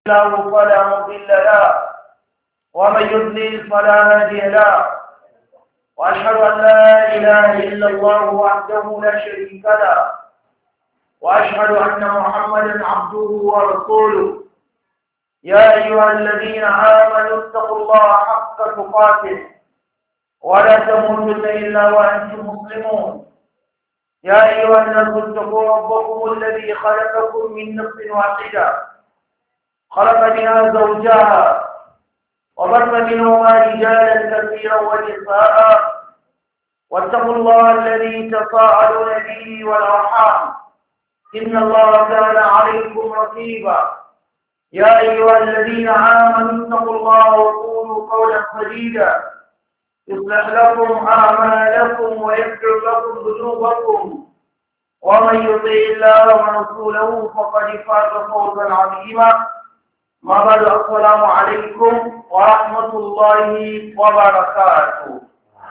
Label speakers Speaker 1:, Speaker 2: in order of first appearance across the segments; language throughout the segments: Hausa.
Speaker 1: له فلا مضل له ومن يضلل فلا هادي له وأشهد أن لا إله إلا الله وحده لا شريك له وأشهد أن محمدا عبده ورسوله يا أيها الذين آمنوا اتقوا الله حق تقاته ولا تموتن إلا وأنتم مسلمون يا أيها الناس اتقوا ربكم الذي خلقكم من نفس واحدة خلق منها زوجها وبث منهما رجالا كثيرا ونساء واتقوا الله الذي تساءلون به والأرحام إن الله كان عليكم رقيبا يا أيها الذين آمنوا اتقوا الله وقولوا قولا سديدا يصلح لكم أعمالكم ويغفر لكم ذنوبكم ومن يطع الله ورسوله فقد فاز فوزا عظيما ما بعد السلام عليكم ورحمة الله وبركاته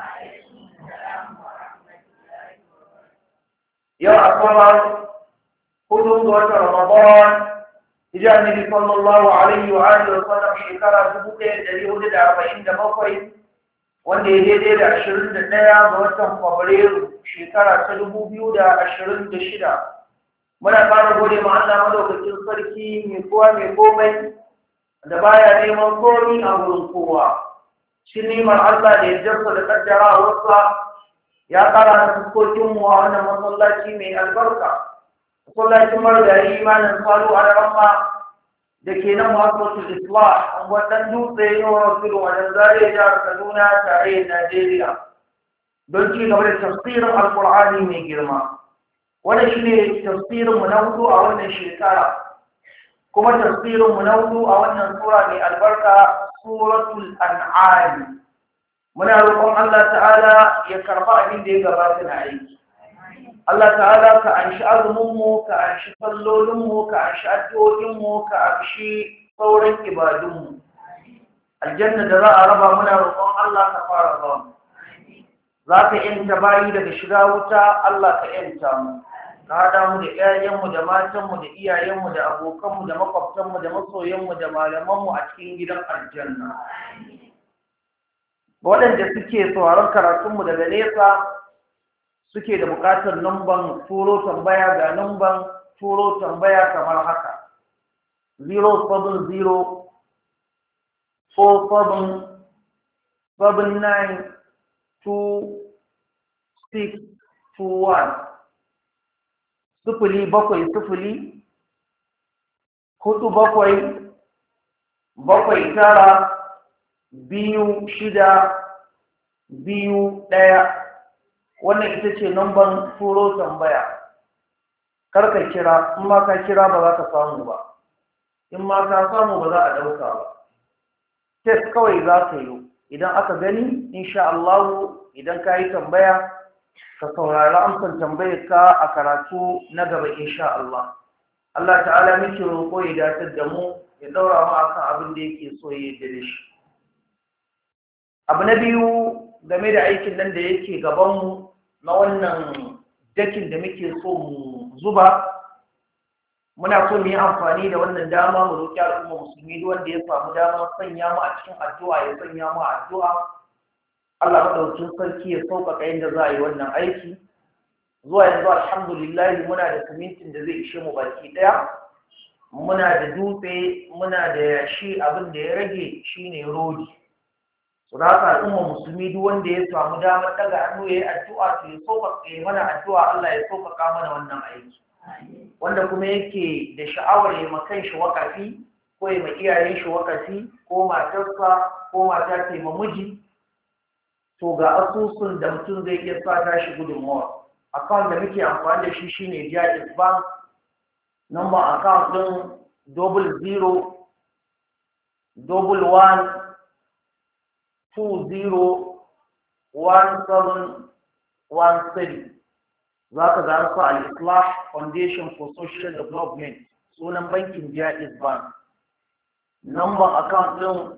Speaker 1: يا أكبر حدود رمضان إجا النبي صلى الله عليه وآله وسلم شكرا سبوكين الذي ولد 47 wanda ya daidai da 21 ga watan Fabrairu shekara ta 2026 muna fara gode ma Allah madaukakin sarki mai kowa mai komai da baya neman komi a wurin kowa shi neman Allah da ya jarsa da kaddara wasa ya kara da fuskokin mu a wannan masallaci mai albarka masallacin margari imanin salu a ramma da ke nan masu islah wannan dutse yawan filo wajen zare jihar Kaduna tare da Najeriya don ci gaba da tafsirin alkur'ani mai girma wannan shi ne tafsirinmu na hudu a wannan shekara kuma tafsirinmu na hudu a wannan sura mai albarka suratul an'am muna roƙon Allah ta'ala ya karba abin da ya gabata na aiki Allah ta'ala ka anshi azuminmu ka anshi sallolinmu ka anshi addu'o'inmu ka anshi sauran ibadunmu aljanna da za a raba muna roƙon Allah ka fara ba mu za ka yanta bayi daga shiga wuta Allah ka yanta mu ka haɗa mu da ƴaƴanmu da matanmu da iyayenmu da abokanmu da makwabtanmu da masoyanmu da malamanmu a cikin gidan aljanna waɗanda suke sauraron karatunmu daga nesa suke da buƙatar numban turo tambaya ga numban turo tambaya kamar haka 070 47 79 2621 070 47 79 2621 wannan ita ce namban turo tambaya karka kira in ma ka kira ba za ka samu ba in ma ka samu ba za a ɗauka ba test kawai za ka yi idan aka gani insha Allah idan ka yi tambaya ka saurari amsar tambayar ka a karatu na gaba insha Allah Allah ta'ala muke roƙo ya dace da mu ya daura mu akan abin da yake so ya yi da shi abu na biyu game da aikin nan da yake gabanmu na wannan dakin da muke so mu zuba muna so mu yi amfani da wannan dama mu roƙi al'umma musulmi duk wanda ya samu dama sanya mu a cikin addu'a ya sanya mu a addu'a Allah madaukakin sarki ya sauƙaƙa yadda za a yi wannan aiki zuwa yanzu alhamdulillah muna da simintin da zai ishe mu baki ɗaya muna da dutse muna da yashi abin da ya rage shine rodi su da haka al'umma musulmi duk wanda ya samu damar daga hannu ya yi addu'a to ya sauƙaƙa mana addu'a Allah ya sauƙaƙa mana wannan aiki wanda kuma yake da sha'awar ya makan shi wakafi ko ya ma iyayen shi wakafi ko matarsa ko mata ta ma miji to ga asusun da mutum zai iya sa tashi gudunmawa account da muke amfani da shi shine Jaiz Bank number account din 0011201713 za ka ga su al-Islah Foundation for Social Development sunan bankin Jaiz Bank number account din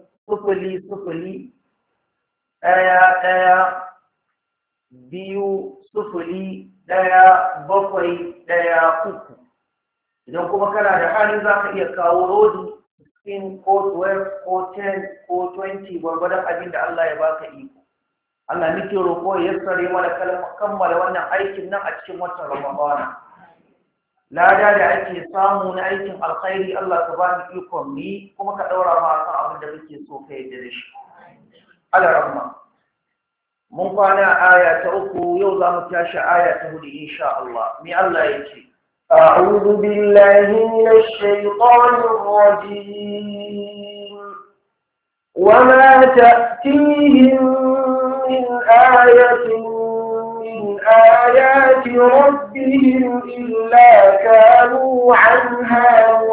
Speaker 1: 00120713 idan kuma kana da hali za ka iya kawo rodi 16 ko 12 ko 10 ko 20 gwargwadon abin da Allah ya baka iko. Allah nake roƙo ya yassare mana kammala wannan aikin nan a cikin watan Ramadana. Lada da ake samu na aikin alkhairi Allah ka ba ni ikon ni kuma ka daura ma kan abin da kake so ka yi da shi. Allah rahma. Mun kwana aya ta 3 yau za mu tashi aya ta 4 insha Allah. Me Allah yake?
Speaker 2: أعوذ بالله من الشيطان الرجيم وما تأتيهم من آية من آيات ربهم إلا كانوا عنها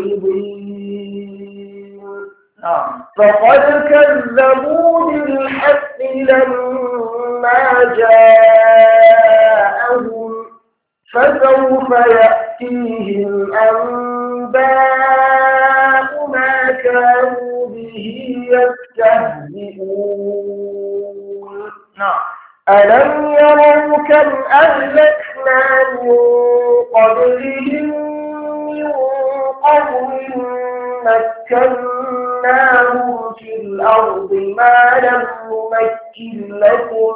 Speaker 2: معرضين فقد كذبوا بالحق لما جاءهم فسوف يأتيهم أنباء ما كانوا به يستهزئون ألم يروا كم أهلكنا من قبلهم من قرن مكناهم في الأرض ما لم نمكن لكم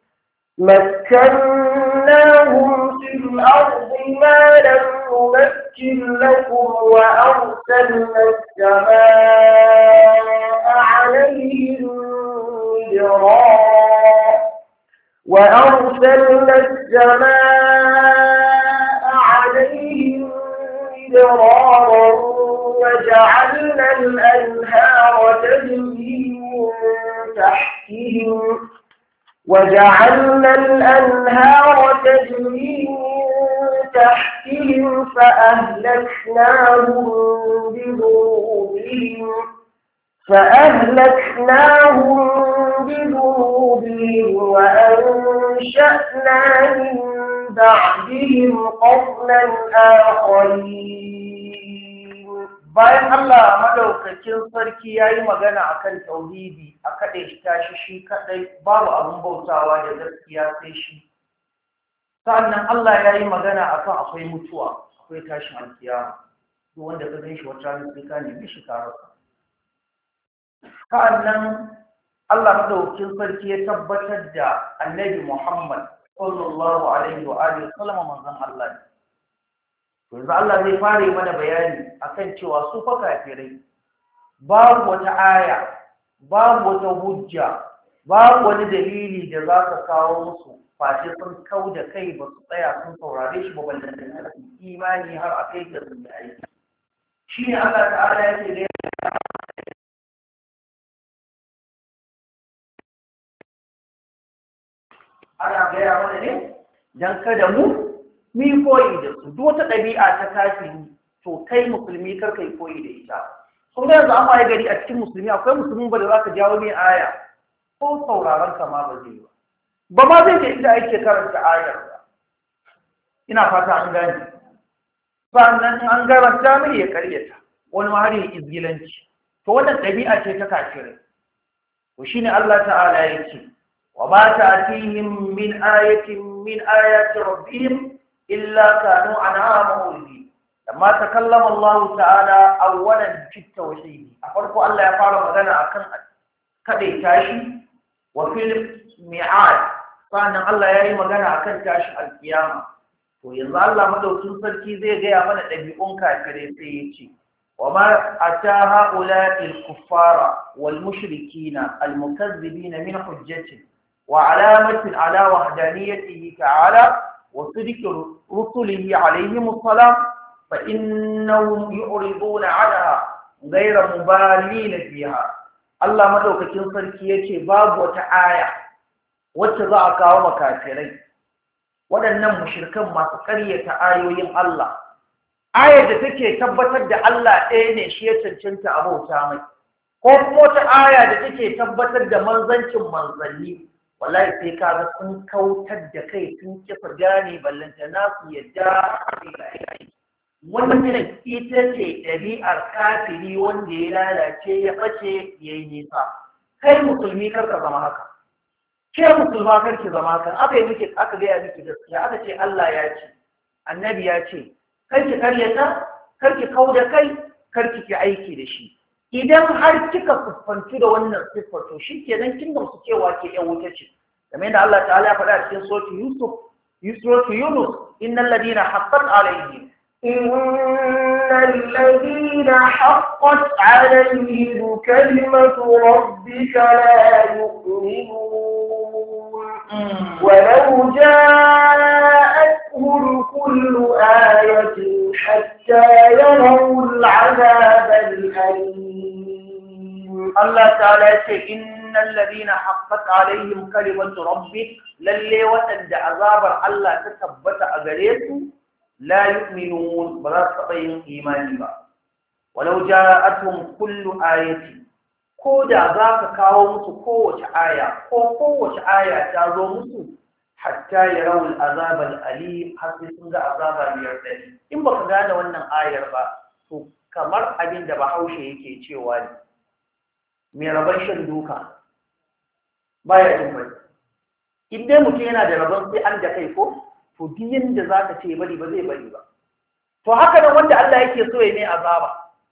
Speaker 2: وأرسلنا السماء عليهم مدرارا وجعلنا الأنهار تجري من تحتهم فأهلكناهم بذنوبهم وأنشأنا من بعدهم قرنا آخرين.
Speaker 1: bayan Allah madaukakin sarki yayi magana akan tauhidi a kade shi kadai babu abun bautawa da gaskiya sai shi. Sannan Allah yayi magana akan akwai mutuwa, akwai tashin alkiyama. Duk wanda ka gan shi wata ne sai ka nemi shi karasa. Sannan Allah madaukakin sarki ya tabbatar da Annabi Muhammad sallallahu alaihi wa alihi wasallam manzon Allah ne. Yanzu Allah zai fara mana bayani akan cewa su fa kafirai babu wata aya, babu wata hujja, babu wani dalili da za ka kawo musu face sun kau da kai ba su tsaya sun saurare shi ba balle da imani har a kai ga su yi aiki. Shi ne Allah ta'ala yake da ana gaya mana ne don kada mu koyi da su duk wata ɗabi'a ta kafiri to kai musulmi kar kai koyi da ita. Kun ga yanzu an waye gari a cikin musulmi akwai musulmin ba da za ka jawo mai aya ko sauraron ka ma ba zai ba ma zai ke inda ake karanta ayar ba. Ina fata an gane. Sannan an garanta mai ya karyata wani ma har ya izgilanci. To wannan ɗabi'a ce ta kafirai. To shine Allah ta'ala ya ce وما تأتيهم من آية من آيات ربهم إلا كانوا عنها معرضين. لما تكلم الله تعالى أولا في التوحيد أفرق الله يفعل مغنى أكن كدي تاشي وفي الميعاد فأن الله يأي مغنى أكن تاشي القيامة وينظر الله مدوكين sarki zai gaya mana ɗabi'un kafirai sai ya ce وما أتى هؤلاء الكفار والمشركين المكذبين من حجة وعلامة على وحدانيته تعالى وصدق رسله عليهم السلام فإنهم يعرضون عنها غير مبالين فيها. الله مدوكاكين sarki yace babu wata aya wacce za a kawo makafirai waɗannan mushrikan masu ƙaryata ayoyin Allah, ayar da take tabbatar da Allah ɗaya ne shi ya cancanta a bauta mai, ko kuma wata aya da take tabbatar da manzancin manzanni, wallahi sai kaga sun kautar da kai sun kifa gane ballanta nasu yadda wannan ita ce ɗabi'ar kafiri wanda ya lalace ya ɓace ya yi nisa. Kai musulmi karka zama haka, ke musulma karki zama haka. Aka yi miki, aka gaya miki gaskiya, aka ce Allah ya ce, annabi ya ce, karki karyata, karki kau da kai, karki ki aiki da shi. idan har kika siffantu da wannan siffar to shikenan kin gamsu cewa ke yan wuta ce kamar yadda Allah ta'ala ya faɗa cikin suratu Yunus innal ladina haqqat alaihim
Speaker 2: حقت عليهم كلمة ربك لا يؤمنون ولو جاءتهم كل آية حتى يروا العذاب الأليم
Speaker 1: الله تعالى يقول إن الذين حقت عليهم كلمة ربك للي وتند عذاب الله تثبت أغريته لا يؤمنون بلا تطيب إيمان با ولو جاءتهم كل آية كودا ذاك كاو مسو كووش آية كووش آية تازو مسو حتى يروا العذاب الأليم حتى سنغا عذاب اليردني إن بك غانا ونن آية با تو kamar abin da Bahaushe yake cewa ne mai rabon shan duka baya jin bai in dai mutum yana da rabon sai an da kai ko to duk yanda zaka ce bari ba zai bari ba to haka nan wanda Allah yake so ya mai azaba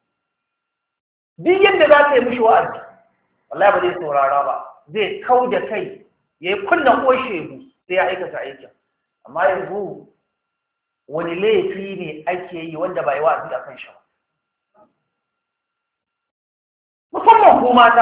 Speaker 1: duk yanda zaka yi mishi wa'azi wallahi ba zai saurara ba zai kau da kai yayi kunnan koshegu sai ya aikata aikin amma yanzu wani laifi ne ake yi wanda ba yi wa'azi akan shi ba musamman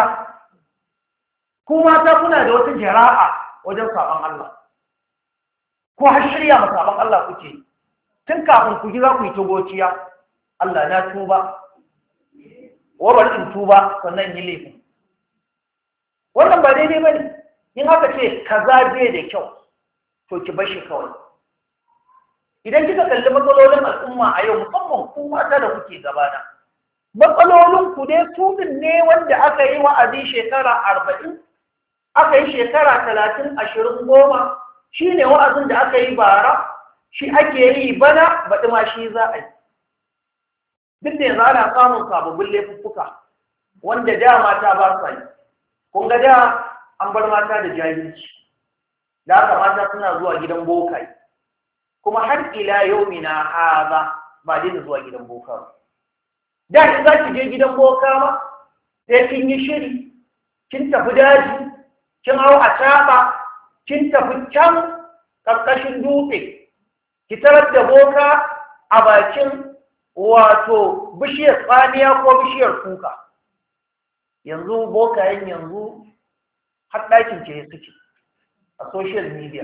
Speaker 1: ku mata kuna da wata jara'a wajen saban Allah ko har shirya ma saban Allah kuke tun kafin ku ji za ku yi togociya Allah na tuba wa bari in tuba sannan yi laifin wannan ba daidai bane in haka ce kaza bai da kyau to ki bar shi kawai idan kika kalli matsalolin al'umma a yau musamman ku mata da kuke gabana matsalolin ku dai su ne wanda aka yi wa'azi shekara 40 aka yi shekara 30 20 10 shine wa'azin da aka yi bara shi ake yi bana baɗi ma shi za a yi duk da yanzu ana samun sababbin laifuffuka wanda da mata ba sa yi kun ga da an bar mata da jahilci da haka mata suna zuwa gidan bokai kuma har ila yaumina haza ba daina zuwa gidan boka ba da in za ki je gidan boka ma sai kin yi shiri kin tafi daji kin hau a taba kin tafi can karkashin dutse ki tarar da boka a bakin wato bishiyar tsamiya ko bishiyar kuka yanzu bokayen yanzu har ɗakin ke suke a social media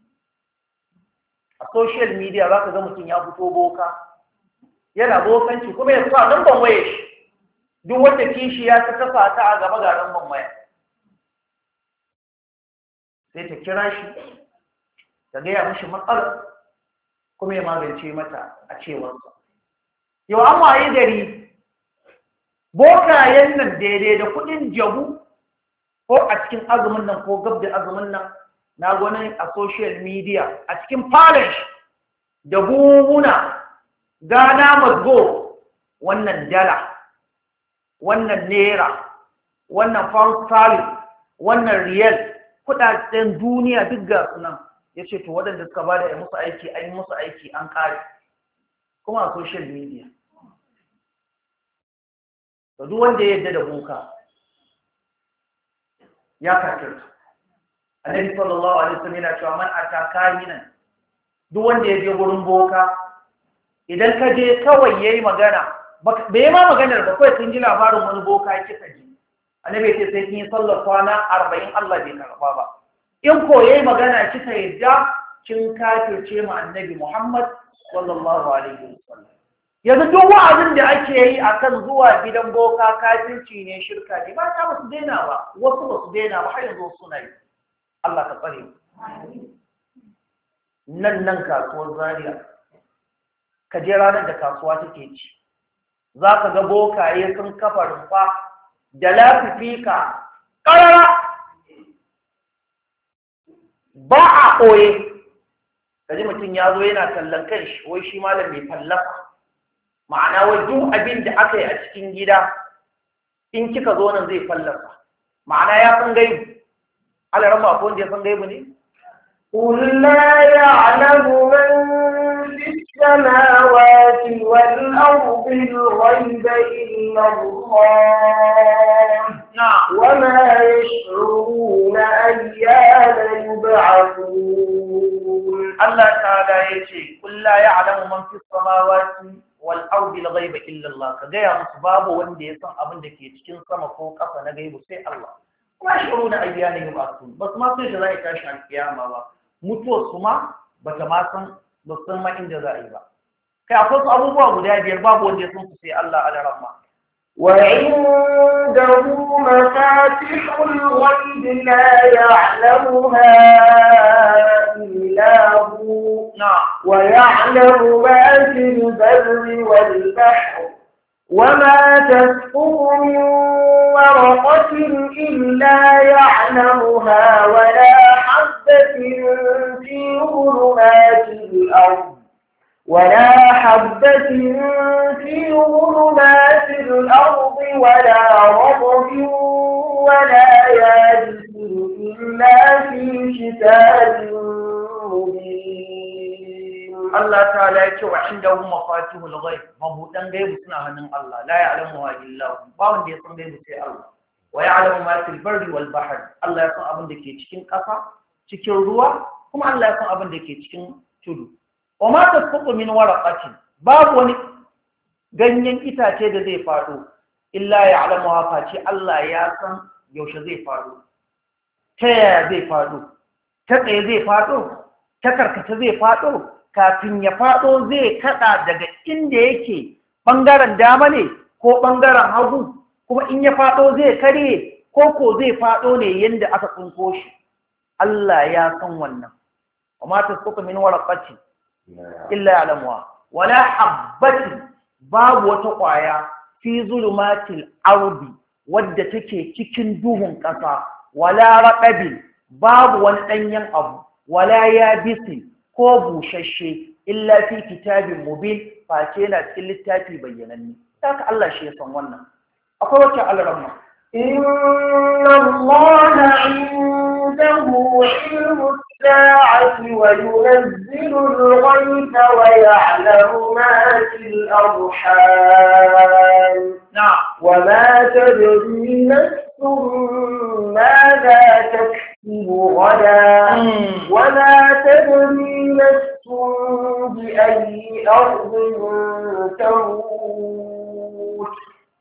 Speaker 1: za ka ga mutum ya fito boka yana bokanci kuma ya sa nan ban waye shi duk wanda kishi ya ta kafa ta a gaba ga nan ban waya sai ta kira shi ta gaya mishi matsalar kuma ya magance mata a cewarsa yau an waye gari bokayen nan daidai da kudin jabu ko a cikin azumin nan ko gab da azumin nan na gwanin a social media a cikin palace da buhuna gana mazgo wannan dala wannan naira wannan pound sterling wannan riyal kudaden duniya duk ga sunan ya ce to waɗanda suka ba da musu aiki an yi musu aiki an kare kuma a social media da duk wanda ya yarda da boka ya kafirta annabi sallallahu alaihi wasallam yana cewa man ataka minan duk wanda ya je gurin boka idan ka je kawai yayi magana bai ma maganar ba kawai sun ji labarin wani boka kika ji annabi ya ce sai kin yi sallar kwana 40 Allah bai karba ba in ko yayi magana kika yadda kin kafirce mu annabi Muhammad sallallahu alaihi wasallam yanzu duk wa'azin da ake yi akan zuwa gidan boka kafirci ne shirka ne ba ta musu daina ba wasu ba su daina ba har yanzu suna yi Allah ka tsare nan kasuwar Zaria ka je ranar da kasuwa take ci za ka ga bokaye sun kafa rumfa da lafifika ƙarara ba a ɓoye kaji mutum ya zo yana tallan kan shi wai shi malam mai fallafa ma'ana wai duk abin da aka yi a cikin gida in kika zo nan zai fallafa ma'ana ya san gaibu alaran ba ko wanda ya san gaibu ne
Speaker 2: قل لا يعلم من في السماوات والأرض الغيب إلا الله
Speaker 1: yace qul la ya'lamu man fis samawati wal ardi al ghaiba illa Allah ka gaya musu babu wanda ya san abin da ke cikin sama ko ƙasa na gaibu sai Allah kuma shuruna ayyana yub'athun bas ma sai da za a tashi alkiyama ba mutuwar su ma bata ma san ba san ma inda za a yi ba kai akwai abubuwa guda biyar babu wanda ya san su sai Allah a daren ma
Speaker 2: وعنده مفاتح الغيب لا يعلمها إلا هو ويعلم ما في البر والبحر وما تسقط من ورقة إلا يعلمها ولا حبة في ظلمات الأرض في ظلمات الأرض ولا رطب ولا يابس إلا في كتاب مبين.
Speaker 1: الله تعالى يقول عنده مفاتيح الغيب مبودن غيب سنا hannun Allah la ya'lamuha illa hu ba wanda ya san gaibu sai Allah wa ya'lamu ma fil barri wal bahr Allah ya san abin da ke cikin ƙasa cikin ruwa kuma Allah ya san abin da ke cikin tudu wa ma tasqutu min waraqatin babu wani ganyen itace da zai faɗo illa ya'lamuha face Allah ya san yaushe zai faɗo ta yaya zai faɗo ta tsaye zai faɗo ta karkata zai faɗo kafin ya faɗo zai kaɗa daga inda yake ɓangaren dama ne ko ɓangaren hagu kuma in ya faɗo zai karye ko zai faɗo ne yadda aka tsinko shi Allah ya san wannan wa ma tasqutu min waraqatin illa ya'lamuha wala habbatin babu wata ƙwaya fi zulumatil ardi wadda take cikin duhun ƙasa wala raqabin babu wani ɗanyen abu wala yabisin ko bushashe illa fi kitabin mubin face yana cikin littafi bayyananne haka Allah shi ya san wannan akwai wacce alramma
Speaker 2: inna allaha indahu ilmu الساعة وينزل الغيث ويعلم ما في الأرحام وما تدري نفس ماذا تكسب غدا وما تدري نفس بأي أرض تموت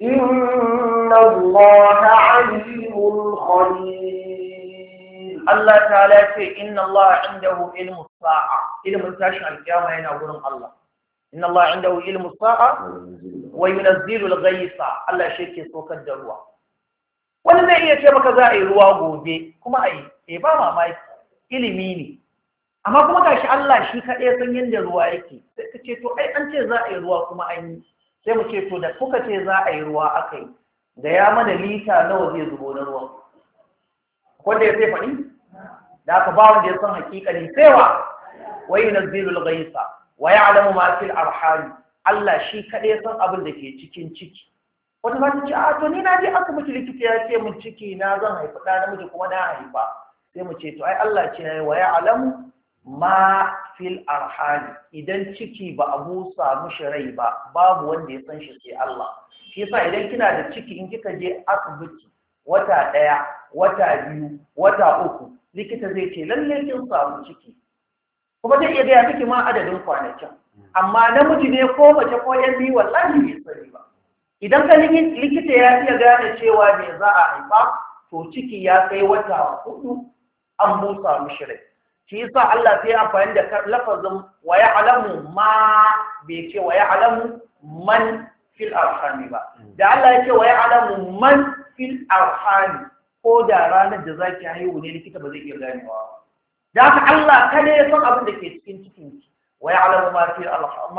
Speaker 2: إن الله عليم خبير.
Speaker 1: Allah ta'ala ya ce inna Allah indahu ilmu sa'a ilmin tashin alkiyama yana gurin Allah inna Allah indahu ilmu sa'a wa yunazzilu al-ghaytha Allah shi yake sokar da ruwa wani zai iya ce maka za a yi ruwa gobe kuma ai ba mamaki ilimi ne amma kuma gashi Allah shi kaɗai san yadda ruwa yake sai ka ce to ai an ce za a yi ruwa kuma an yi sai mu ce to da kuka ce za a yi ruwa aka yi da ya mana lita nawa zai zubo na ruwan wanda ya sai faɗi da aka ba wanda ya san hakikani sai wa yunazzilul ghaytha wa ya'lamu ma fil arham Allah shi kadai san abin da ke cikin ciki wata ba ta ce a to ni na je asibiti likita ya ce mun ciki na zan haifi ɗa namiji kuma na haifa sai mu ce to ai Allah ce ne wa ya'lamu ma fil arham idan ciki ba a busa mushi rai ba babu wanda ya san shi sai Allah shi yasa idan kina da ciki in kika je asibiti wata ɗaya wata biyu wata uku likita zai ce lalle kin samu ciki kuma zai iya gaya miki ma adadin kwanakin amma namiji ne ko mace ko yan biyu wallahi bai sani ba idan ka likita ya iya gane cewa me za a haifa to ciki ya kai wata 4 an busa mishi rai shi yasa Allah sai ya amfani da lafazin wa ya'lamu ma bai ce wa ya'lamu man fil arhami ba da Allah ya ce wa ya'lamu man fil arhami ko da ranar da zaki haihu ne likita ba zai iya ganewa da haka Allah kada ya san abin da ke cikin cikin ki wa ya'lamu ma fi arham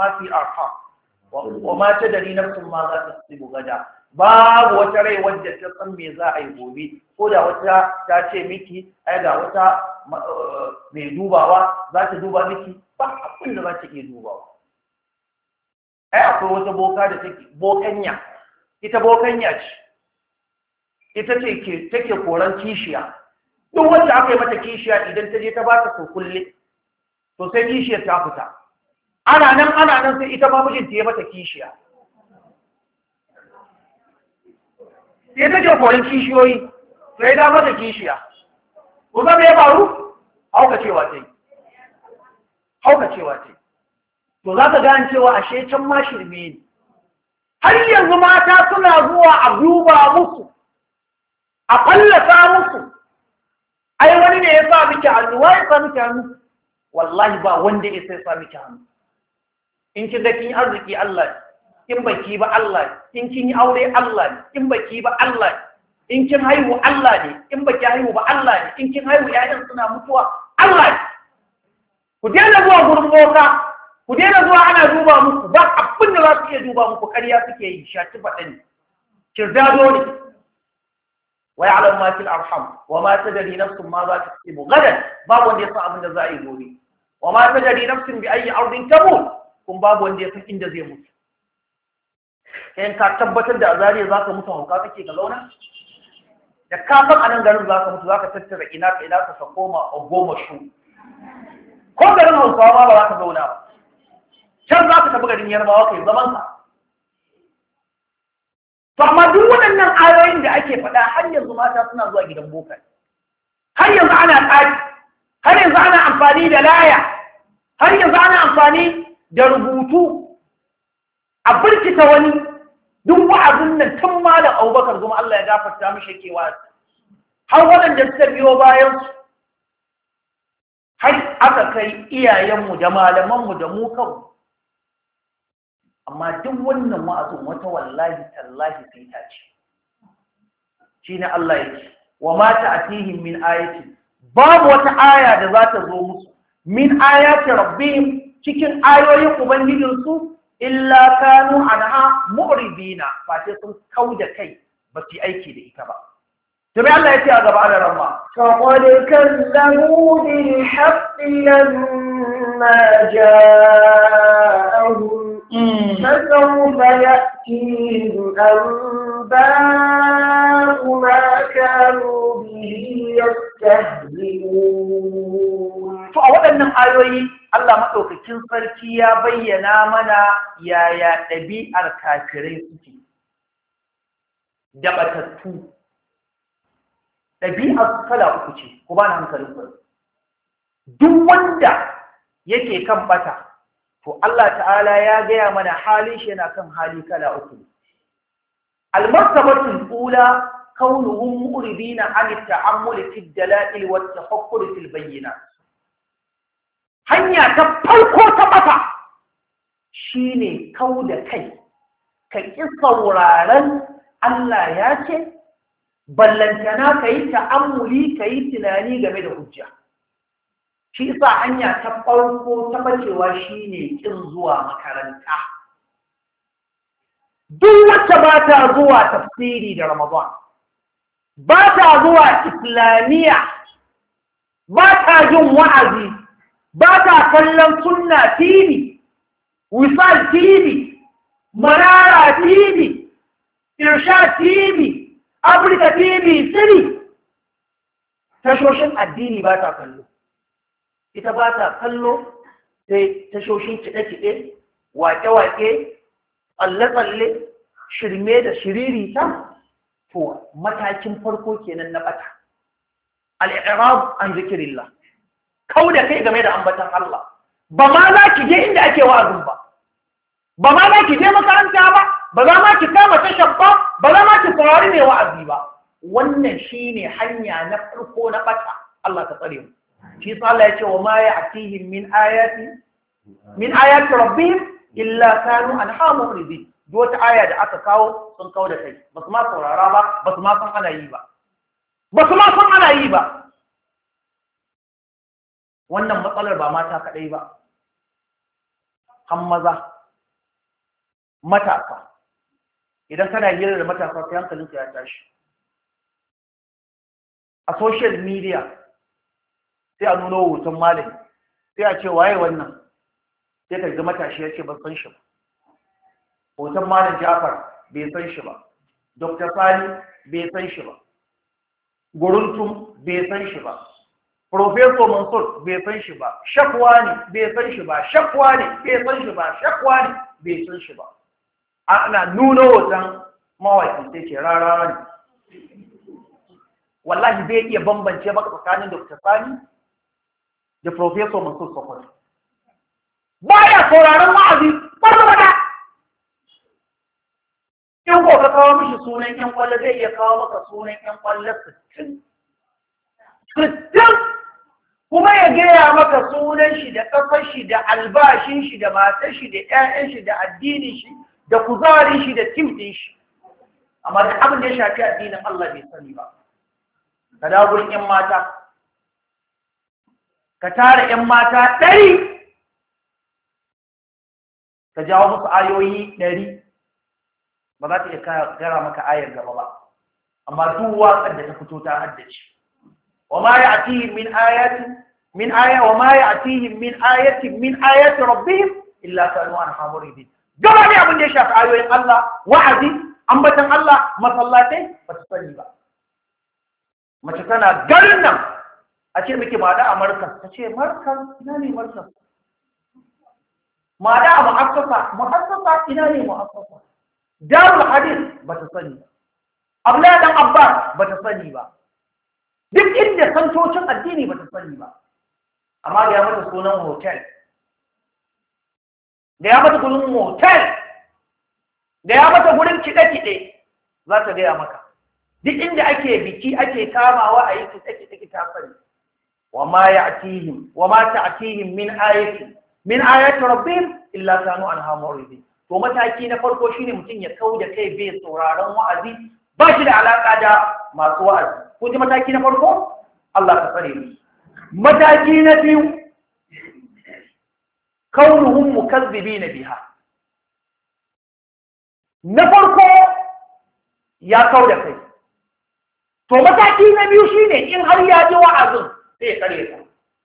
Speaker 1: wa ma tadri nafsun ma za ta tsibu gada babu wata rai wadda ta san me za a yi gobe ko da wata ta ce miki ai ga wata mai dubawa za ta duba miki ba abin da za ta iya dubawa ai akwai wata boka da take bokanya ita bokanya ce ita ce take koran kishiya duk wanda aka yi mata kishiya idan ta je ta ba ta so kulle to sai kishiyar ta fita ana nan sai ita ma mijinta ya mata kishiya sai ta ce koran kishiyoyi sai da mata kishiya kuma me ya faru hauka cewa ta to za ka gane cewa ashe can ma shirme ne. Har yanzu mata suna zuwa a duba musu, a fallasa musu. Ai wani ne ya sa miki hannu, wa ya sa miki hannu? Wallahi ba wanda ya sai sa miki hannu. In kin ga kin yi arziki Allah ne, in baki ba Allah ne, in kin yi aure Allah ne, in baki ba Allah ne, in kin haihu Allah ne, in baki haihu ba Allah ne, in kin haihu ƴaƴan suna mutuwa Allah ne. Ku daina zuwa gurin boka, ku daina zuwa ana duba muku, ba abin da za su iya duba muku, ƙarya suke yi, shati faɗa ne, kirdado ne. Wa ya'lamu ma fil arham wa ma tadri nafsun ma za ta kasibu gadan, babu wanda ya san abin da za a yi gobe. Wa ma tadri nafsun bi ayyi ardin tamut, kun babu wanda ya san inda zai mutu. Kayan ka tabbatar da azariya za ka mutu hauka kake ga launa? Da ka san a nan garin za ka mutu, za ka tattara ina ka koma a goma shu. Ko garin hausawa ma ba za ka zauna ba. Can za ka tafi garin yarbawa kai zaman ka. To amma duk waɗannan ayoyin da ake faɗa har yanzu mata suna zuwa gidan boka. Har yanzu ana tsari, har yanzu ana amfani da laya, har yanzu ana amfani da rubutu a birkita wani. Duk wa'azin nan tun malam Abubakar Gumi Allah ya gafarta mishi yake wa'azi. Har waɗanda suka biyo bayan su, har aka kai iyayenmu da malamanmu da mu kanmu. Amma duk wannan wa'azin wata wallahi tallahi sai ta ce. Shi ne Allah ya ce, wa ma ta'atihim min ayatin, babu wata aya da za ta zo musu, min ayati rabbihim, cikin ayoyin ubangijinsu, illa kanu anha mu'ridina, fa sai sun kauda kai ba su yi aiki da ita ba. To me Allah ya ce a gaba da ramma?
Speaker 2: Faqad kazzabu bil haqqi lamma ja'ahum فسوف يأتيهم أنباء ما كانوا به يستهزئون.
Speaker 1: فأولا آيوي Allah maɗaukakin sarki ya bayyana mana yaya ɗabi'ar kafirai suke da batattu. Ɗabi'ar kala uku ce, ku ba na hankalin ku. Duk wanda yake kan bata, to Allah ta'ala ya gaya mana halin shi yana kan hali kala uku. Al-martabatul ula kaunuhum muridina an at-ta'ammul fi ad-dala'il wa at-tafakkur fi al-bayyinat. Hanya ta farko ta bata shine kauda kai, ka ƙi sauraron Allah ya ce, ballantana ka yi ta'ammuli, ka yi tunani game da hujja. Shi isa hanya ta farko ta bacewa shine ƙin zuwa makaranta. Duk wacce ba ta zuwa tafsiri da Ramadan, ba ta zuwa Islamiyya, ba ta jin wa'azi, ba ta kallon Sunna TV, Wisal TV, Manara TV, Irshad TV, Africa TV 3, tashoshin addini ba ta kallo. Ita ba ta kallo sai tashoshin kiɗe-kiɗe, waƙe-waƙe, tsalle-tsalle, shirme da shiririta. To matakin farko kenan na bata. Al-i'rab an zikrillah. Kau da kai game da ambatan Allah. Ba ma za ki je inda ake wa'azin ba. Ba ma za ki je makaranta ba. Ba za ma ki kama tashar ba. Ba za ma ki saurari mai wa'azi ba. Wannan shine hanya na farko na bata. Allah ta tsare mu. Shi sa Allah ya ce wa ma ya'tihim min ayati rabbihim illa kanu anha muridin. Duk wata aya da aka kawo sun kawo da kai, ba su ma saurara ba, ba su ma san ana yi ba. Ba su ma san ana yi ba. Wannan matsalar ba mata kaɗai ba, han maza, matasa. Idan kana hira da matasa sai hankalinka ya tashi. A social media sai a nuna hoton malami, sai a ce waye wannan, sai ka ga matashi ya ce ban san shi ba. Hoton malam Jafar bai san shi ba, Dr. Sani bai san shi ba, Guruntum bai san shi ba, Professor Mansur bai san shi ba, Shakwani bai san shi ba, Shakwani bai san shi ba, Shakwani bai san shi ba. Ana nuna hoton mawaki sai ce rara ne. Wallahi bai iya bambance maka tsakanin Dr. Sani da Professor Mansur Sokoto. baya sauraron wa'azi kwata-kwata. In ko ka kawo mishi sunan ƴan kwallo zai iya kawo maka sunan ƴan kwallo 60 kuma ya gaya maka sunan shi da ƙafar shi da albashin shi da matar shi da ƴaƴan shi da addinin shi da kuzarin shi da tim ɗin shi, amma da abin da ya shafi addinin Allah bai sani ba. Ka dawo gurin ƴan mata, ka tara ƴan mata 100 ka jawo musu ayoyi 100 ba za ta iya gara maka ayar gaba ba, amma duk waƙar da ta fito ta haddace. وما يأتيهم من آية من آيات ربهم إلا كانوا عنها معرضين. gaba ne abin da ya shafi ayoyin Allah, wa'azi, ambatan Allah, masallatai ba ta sani ba. Mace tana garin nan a ce miki ma da a Markas, ta ce Markas ina ne Markas? Ma da a mu'assasa ina ne mu'assasa? Darul Hadith ba ta sani ba. Abdullahi dan Abbas ba ta sani ba. Duk inda santocin addini ba ta sani ba, amma da ya mata sunan hotel, da ya mata gurin motel, da ya mata gurin kiɗe-kiɗe za ta gaya maka. Duk inda ake biki ake kamawa a yi kiɗe-kiɗe ta sani. Wa ma ta'tihim min ayati rabbihim illa kanu anha mu'ridin. To mataki na farko shine mutum ya kauda kai bai sauraron wa'azi, ba shi da alaka da masu wa'azi. Kun ji mataki na farko? Allah ka tsare mu. Mataki na biyu, kaunuhum mukazzibina biha. Na farko ya kauda kai. To mataki na biyu shine in har ya ji wa'azin sai ya karyata.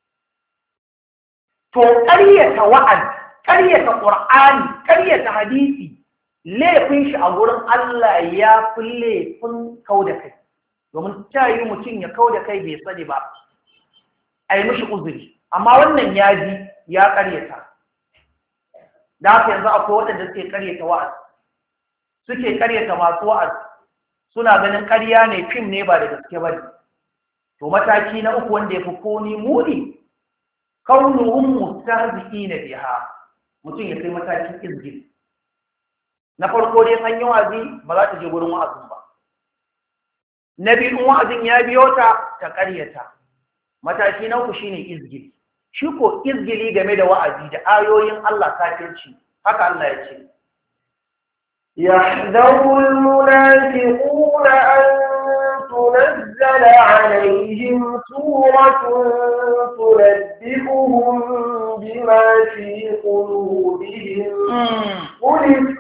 Speaker 1: To karyata wa'azi, karyata Qur'ani, karyata hadisi, laifin shi a gurin Allah ya fi laifin kauda kai. Domin ta yi mutum ya kau da kai bai sani ba, a yi mishi uzuri, amma wannan ya ji ya karyata. Da haka yanzu akwai waɗanda suke karyata wa'azi, suke karyata masu wa'azi, suna ganin karya ne, fim ne ba da gaske ba ne. To mataki na uku wanda ya fi koni muni, kaunuhum mustahzi'ina biha, mutum ya kai matakin izgil. Na farko dai an yi wa'azi ba za ta je gurin wa'azin ba. Na biyu wa'azin ya biyo ta ƙaryata. Mataki na uku shine izgili. Shi ko izgili game da wa'azi da ayoyin Allah kafirci. Haka Allah ya ce.
Speaker 2: يحذر المنافقون أن تنزل عليهم سورة تنبئهم بما في قلوبهم قل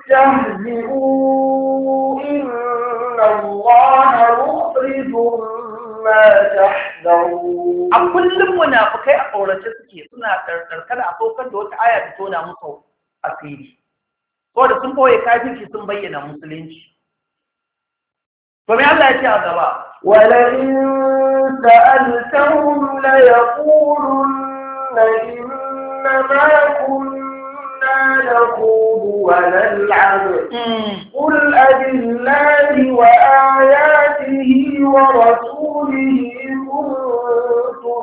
Speaker 2: استهزئوا إن الله مخرج ما تحذرون.
Speaker 1: A kullum munafikai a tsorace suke suna karkar a saukar da wata aya ta tona musu asiri. Ko da sun boye kafirci sun bayyana musulunci. To me Allah ya ce a gaba?
Speaker 2: ولئن سألتهم ليقولن إنما كنا نخوض ونلعب قل أبالله وآياته ورسوله كنتم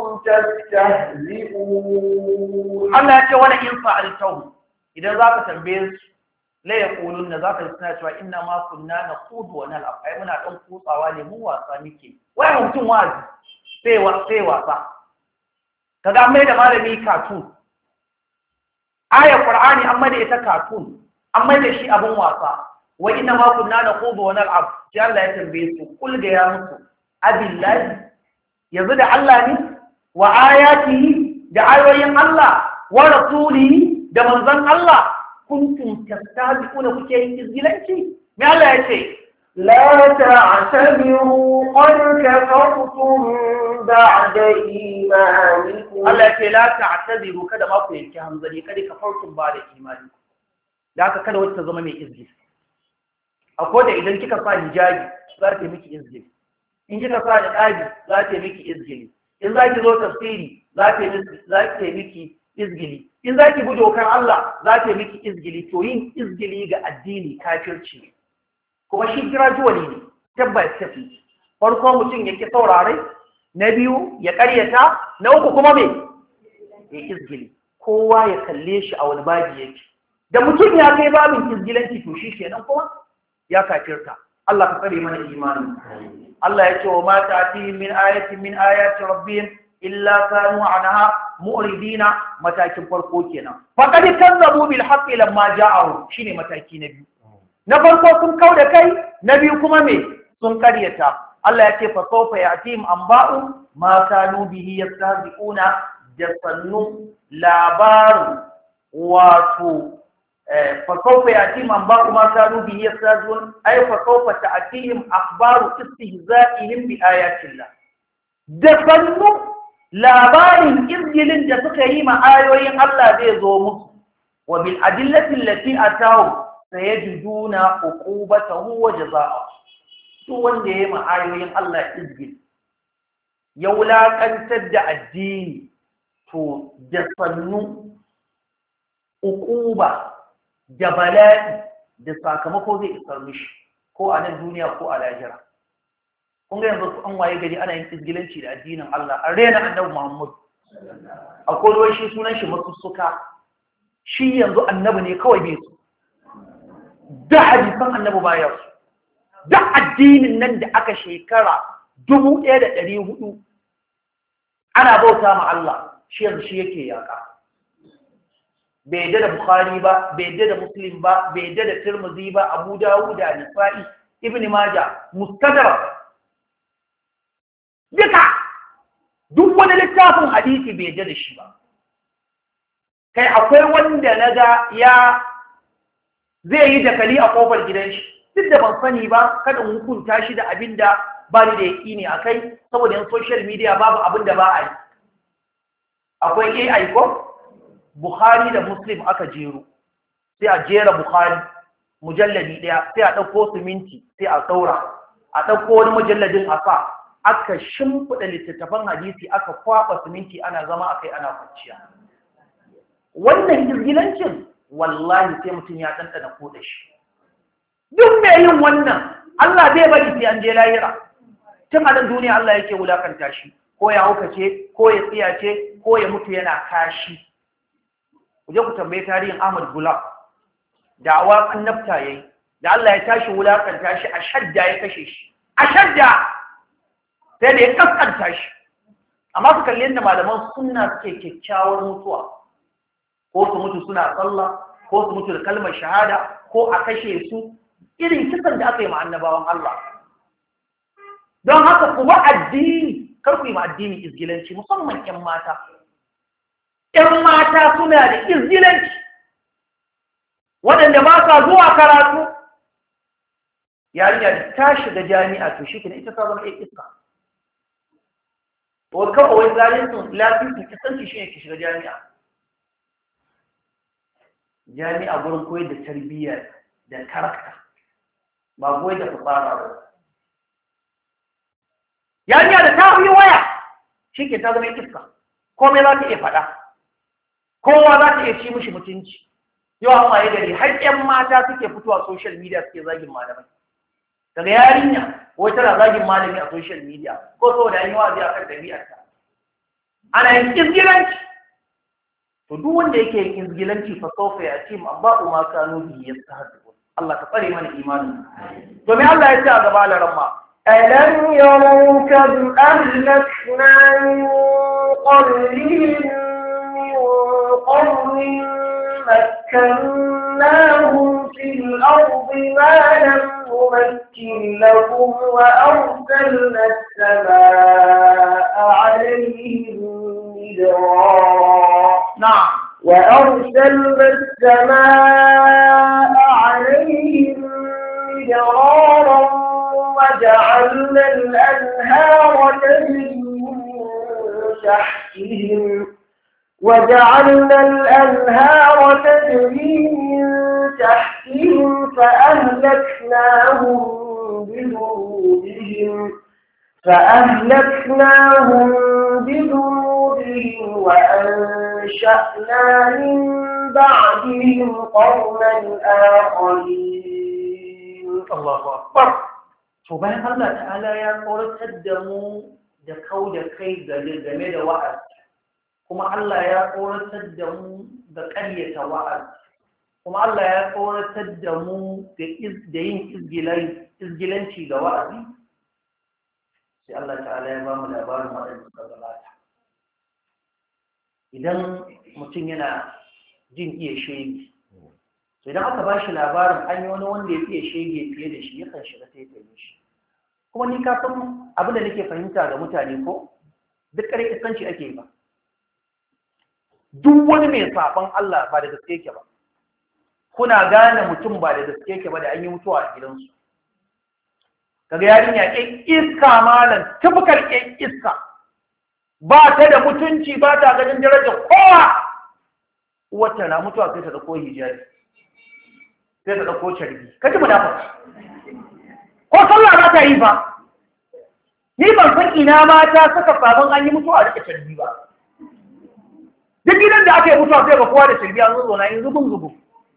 Speaker 2: تستهزئون.
Speaker 1: Allah ya ce ولئن سألتهم idan za ka tambaye su la yaquluna za ka suna cewa inna ma kunna naqudu wa nal'ab, ai muna dan kutsawa ne mu wasa muke. Wai mutum wazi sai wasa kaga mai da malami cartoon, ayar Qur'ani amma da ita cartoon, amma da shi abun wasa. Wa inna ma kunna naqudu wa nal'ab, sai Allah ya tambaye su kul ga ya musu abillahi, yanzu da Allah ne, wa ayatihi da ayoyin Allah, wa rasulihi da manzon Allah kuntum tastabiquna kuke yin izgilanci. Me Allah ya ce
Speaker 2: لا تعتبروا قد كفرتم بعد إيمانكم.
Speaker 1: Allah ya ce la ta'tadiru, kada ma ku yanke hanzari, kada kafartum ba da imani. Da haka kada wata zama mai izgil. Akwai da idan kika sa hijabi za ta miki izgil, in kika sa niqabi za ta miki izgili, in za ki zo tafsiri za ta miki izgili, in za ki bi dokar Allah za ta miki izgili. To yin izgili ga addini kafirci ne, kuma shi gradually ne, step by step. Farko mutum yake saurare, na biyu ya karyata, na uku kuma me ya izgili. kowa ya kalle shi a wani babi yake. Da mutum ya kai babin izgilanci to shi kenan kuma ya kafirta. Allah ka tsare mana imani. Allah ya ce wa ma ta'ti min ayatin min ayati rabbihim illa kanu anha mu'ridina, matakin farko kenan. Faqad kazzabu bil haqqi lamma ja'ahu, shine mataki na biyu. Na farko sun kauda kai, na biyu kuma me sun karyata. Allah ya ce fa sawfa ya'tihim anba'u ma kanu bihi yastahzi'una, da sannu labarin wato fa sawfa ya'tihim anba'u ma kanu bihi yastahzi'un, ay fa sawfa ta'tihim akhbaru istihza'ihim bi ayatillah. Da sannu labarin izgilin da suka yi ma ayoyin Allah zai zo musu, wa bil adillati allati atahu sayajiduna uqubatahu wa jazaa'ahu. Duk wanda ya yi ma ayoyin Allah izgil, ya wulakantar da addini, to da sannu uquba da bala'i da sakamako zai isar mishi, ko a nan duniya ko a lahira. Kun ga yanzu an waye gari ana yin izgilanci da addinin Allah, a rena annabi Muhammad. Akwai ruwan shi sunan shi masussuka, shi yanzu annabi ne kawai bai su, da hadisan annabi baya su, da addinin nan da aka shekara 1400 ana bauta ma Allah, shi yanzu shi yake yaka. Bai yadda da Bukhari ba, bai yadda da Muslim ba, bai yadda da Tirmidhi ba, Abu Dawud da Nasa'i, Ibn Majah, Mustadrak, duka duk wani littafin hadisi bai yadda da shi ba. Kai akwai wanda naga ya zai yi dakali a kofar gidan shi, duk da ban sani ba, kada in hukunta shi da abin da ba ni da yaƙini a kai, saboda yan social media babu abin da ba a yi. Akwai AI ko Bukhari da Muslim aka jero, sai a jera Bukhari mujalladi ɗaya, sai a ɗauko siminti sai a ɗaura, a ɗauko wani mujalladin a sa, aka shimfiɗa littattafan hadisi, aka kwaɓa siminti, ana zama a kai ana kwanciya. Wannan izgilancin wallahi sai mutum ya ɗanɗana ko da shi. Duk mai yin wannan Allah zai bari sai an je lahira. Tun a nan duniya Allah yake wulakanta shi, ko ya haukace, ko ya tsiyace, ko ya mutu yana kashi. Ku je ku tambayi tarihin Ahmad Gulam, da awa annabta yayi, da Allah ya tashi wulakanta shi, a shadda ya kashe shi, a shadda sai da ya kaskanta shi. Amma su kalli yadda malaman sunna suke kyakkyawar mutuwa, ko su mutu suna sallah, ko su mutu da kalmar shahada, ko a kashe su, irin kisan da aka yi ma annabawan Allah. Don haka kuma addini, kar ku yi ma addini izgilanci, musamman 'yan mata. 'Yan mata suna da izgilanci, waɗanda ba sa zuwa karatu. Yarinya da ta shiga jami'a to shi kenan ita ta zama ɗaya iska. Wa kawai zalincin lafiyar kisanci shi ne ki shiga jami'a. Jami'a gurin koyar da tarbiyya da karakta, ba koyar da fitsara ba. Yarinya da ta yi waya shi ke ta zama iska, komai za ta iya faɗa, kowa za ta iya ci mishi mutunci. Yau an waye gari har 'yan mata suke fitowa social media suke zagin malamai. Daga yarinya wai tana zagin malami a social media, ko saboda an yi wazi a kan ɗabi'arta. Ana yin izgilanci. To duk wanda yake yin izgilanci fa sawfa yatim abba'u ma kanu bihi yastahzi'un. Allah ka tsare mana imanin. To me Allah ya ce a gaba da ramma?
Speaker 2: ألم يروا كم أهلكنا من قبلهم من قرن مكناهم في الأرض ما لم نمكن لهم وأرسلنا السماء عليهم مدرارا.
Speaker 1: نعم.
Speaker 2: وأرسلنا السماء عليهم مدرارا وجعلنا الأنهار تجري من تحتهم فأهلكناهم بذنوبهم وأنشأنا من بعدهم قوما آخرين.
Speaker 1: الله أكبر. bayan Allah ta'ala ya tsoratar da mu da kau da kai game da wa'azi, kuma Allah ya tsoratar da mu da ƙaryata wa'azi, kuma Allah ya tsoratar da mu da yin izgilanci ga wa'azi. Sai Allah ta'ala ya ba mu labarin waɗanda suka gabata. Idan mutum yana jin iya shege, to idan aka ba shi labarin an yi wani wanda ya fiye shege fiye da shi, yakan shiga sai ta yi shi. Kuma ni ka san abin da nake fahimta ga mutane ko duk ƙarfi isanci ake yi ba. Duk wani mai saɓon Allah ba da gaske yake ba. Kuna gane mutum ba da gaske yake ba da an yi mutuwa a gidansu. Kaga yarinya ƙin iska malam, tufukar ƙin iska. Ba ta da mutunci, ba ta ganin darajar kowa. Wata na mutuwa sai ta ɗauko hijabi, sai ta ɗauko carbi. Kaji mu dafa. Ko sallah ba ta yi ba. Ni ban san ina mata suka sabon an yi mutuwa a rike carbi ba. Duk gidan da aka yi mutuwa sai ga kowa da carbi an zo na yin zubin zubu.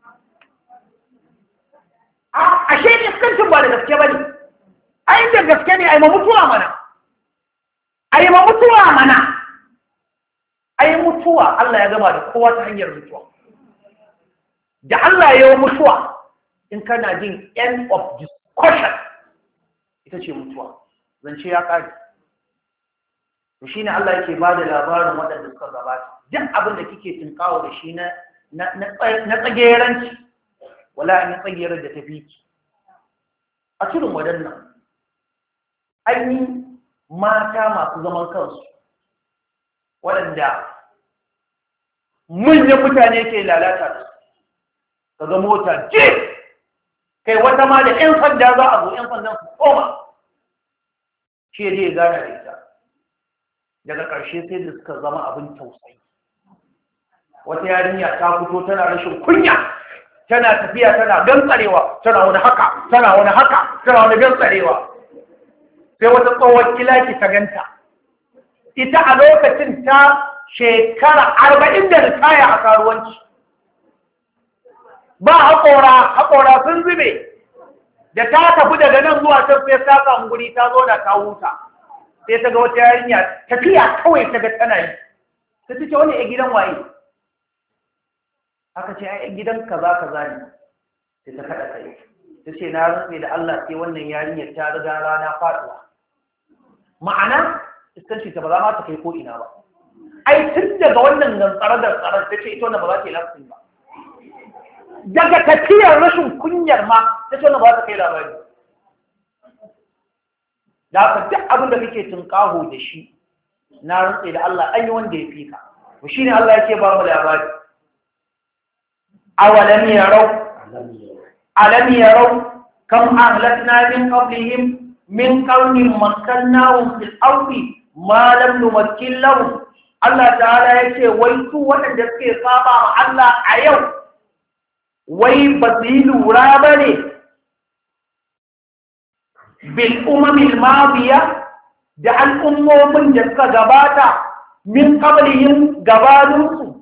Speaker 1: Ashe iskancin ba da gaske ba ne. Ai da gaske ne ai ma mutuwa mana. Ai ma mutuwa mana. Ai mutuwa Allah ya gama da kowa ta hanyar mutuwa. Da Allah ya yi mutuwa in kana jin end of discussion ita ce mutuwa. Zance ya ƙare. To shine Allah yake ba da labarin waɗanda suka gabata. Duk abin da kike tinkawo da shi na tsageranci, wala an yi tsagerar da ta fi ki. A cikin waɗannan, an yi mata masu zaman kansu, waɗanda manyan mutane ke lalata da su. Kaga mota je, kai wata ma da 'yan sanda za a zo 'yan sandan su koma. Shi ne ya gana da ita. Daga ƙarshe sai da suka zama abin tausayi. Wata yarinya ta fito tana rashin kunya, tana tafiya tana gantsarewa, tana wani haka, tana wani haka, tana wani gantsarewa. Sai wata tsohon kilaki ta ganta. Ita a lokacin ta shekara 40 da ritaya a karuwanci. Ba haƙora sun zube. Da ta tafi daga nan zuwa can sai ta samu guri ta zo da ta huta. Sai ta ga wata yarinya tafiya kawai ta ga tana yi. Ta ce wani a gidan waye? Aka ce ai gidan kaza ne. Sai ta kada kai. Ta ce na rantse da Allah sai wannan yarinyar ta riga rana faduwa. Ma'ana iskanci ta ba za ma ta kai ko ina ba. Ai tun daga wannan gantsare da tsarar ta ce ita wannan ba za ta yi lafsin ba. Daga tafiyar rashin kunyar ma ta ce wannan ba za ta kai labari. Da haka duk abin da kake tunƙaho da shi na rantse da Allah an yi wanda ya fi ka. To shine Allah yake ba mu labari. Awalam yarau kam ahlakna min qablihim min qarnin makkannahum fil ardi ma lam numakkin lahum. Allah ta'ala yace wai su waɗanda suke saba ma Allah a yau wai ba su yi lura ba ne bil umamil madiya da al'ummomin da suka gabata min qablihim gabaninsu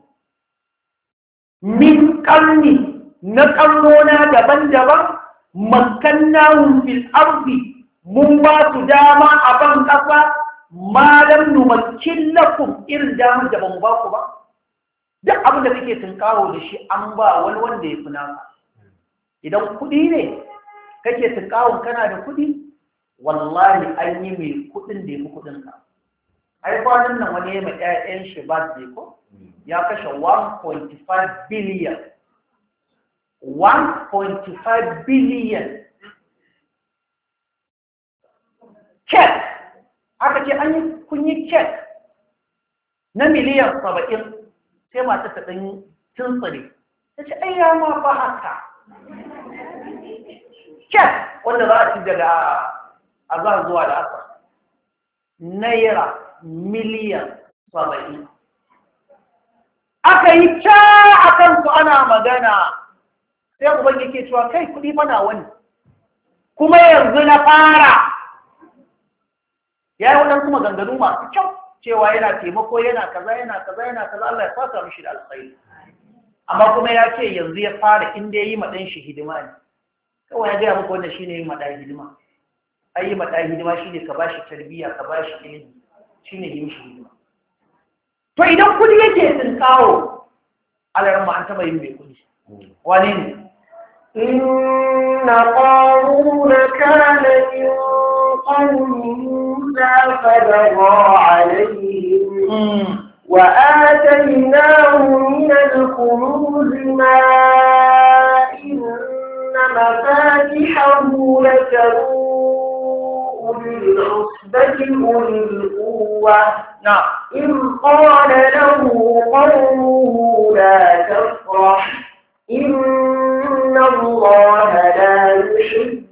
Speaker 1: min qarni na ƙarnona daban-daban makkannahum fil ardi mun ba su dama a ban ƙasa malam numakkin lakum irin damar da ban ba ku ba. Duk abin da kake tunkawo da shi an ba wani wanda ya fi naka. Idan kuɗi ne kake tunkawon kana da kuɗi, wallahi an yi mai kuɗin da ya fi kuɗinka. Ai kwanan nan wani ya mai ƴaƴan shi ba ko ya kashe 1.5 billion. 1.5 billion. Cek aka ce an yi kun yi cek na miliyan 70. Sai mata ta ɗan tuntsare ta ce ai ya ma fa haka. Cek wanda za a ci daga azar zuwa da asar naira miliyan 70. Aka yi ca a kansu ana magana sai uban yake cewa kai kuɗi fana wani kuma yanzu na fara. Ya yi waɗansu maganganu masu kyau cewa yana taimako yana kaza Allah ya fasa mishi da alkhairi, amma kuma ya ce yanzu ya fara inda ya yi maɗan shi hidima ne. Kawai ya gaya muku wannan shi ne yi maɗa hidima. Ai yi maɗa hidima shi ne ka ba shi tarbiyya, ka ba shi ilimi, shi ne yi mishi hidima. to idan kudi yake tinkawo alaran ma an taba yin mai kudi wani ne
Speaker 2: inna qaruna kana min qawmi musa fabagha alayhim وآتيناه من الكنوز ما إن مفاتحه لتنوء بالعصبة أولي القوة إذ قال له قومه لا تفرح إن الله لا يحب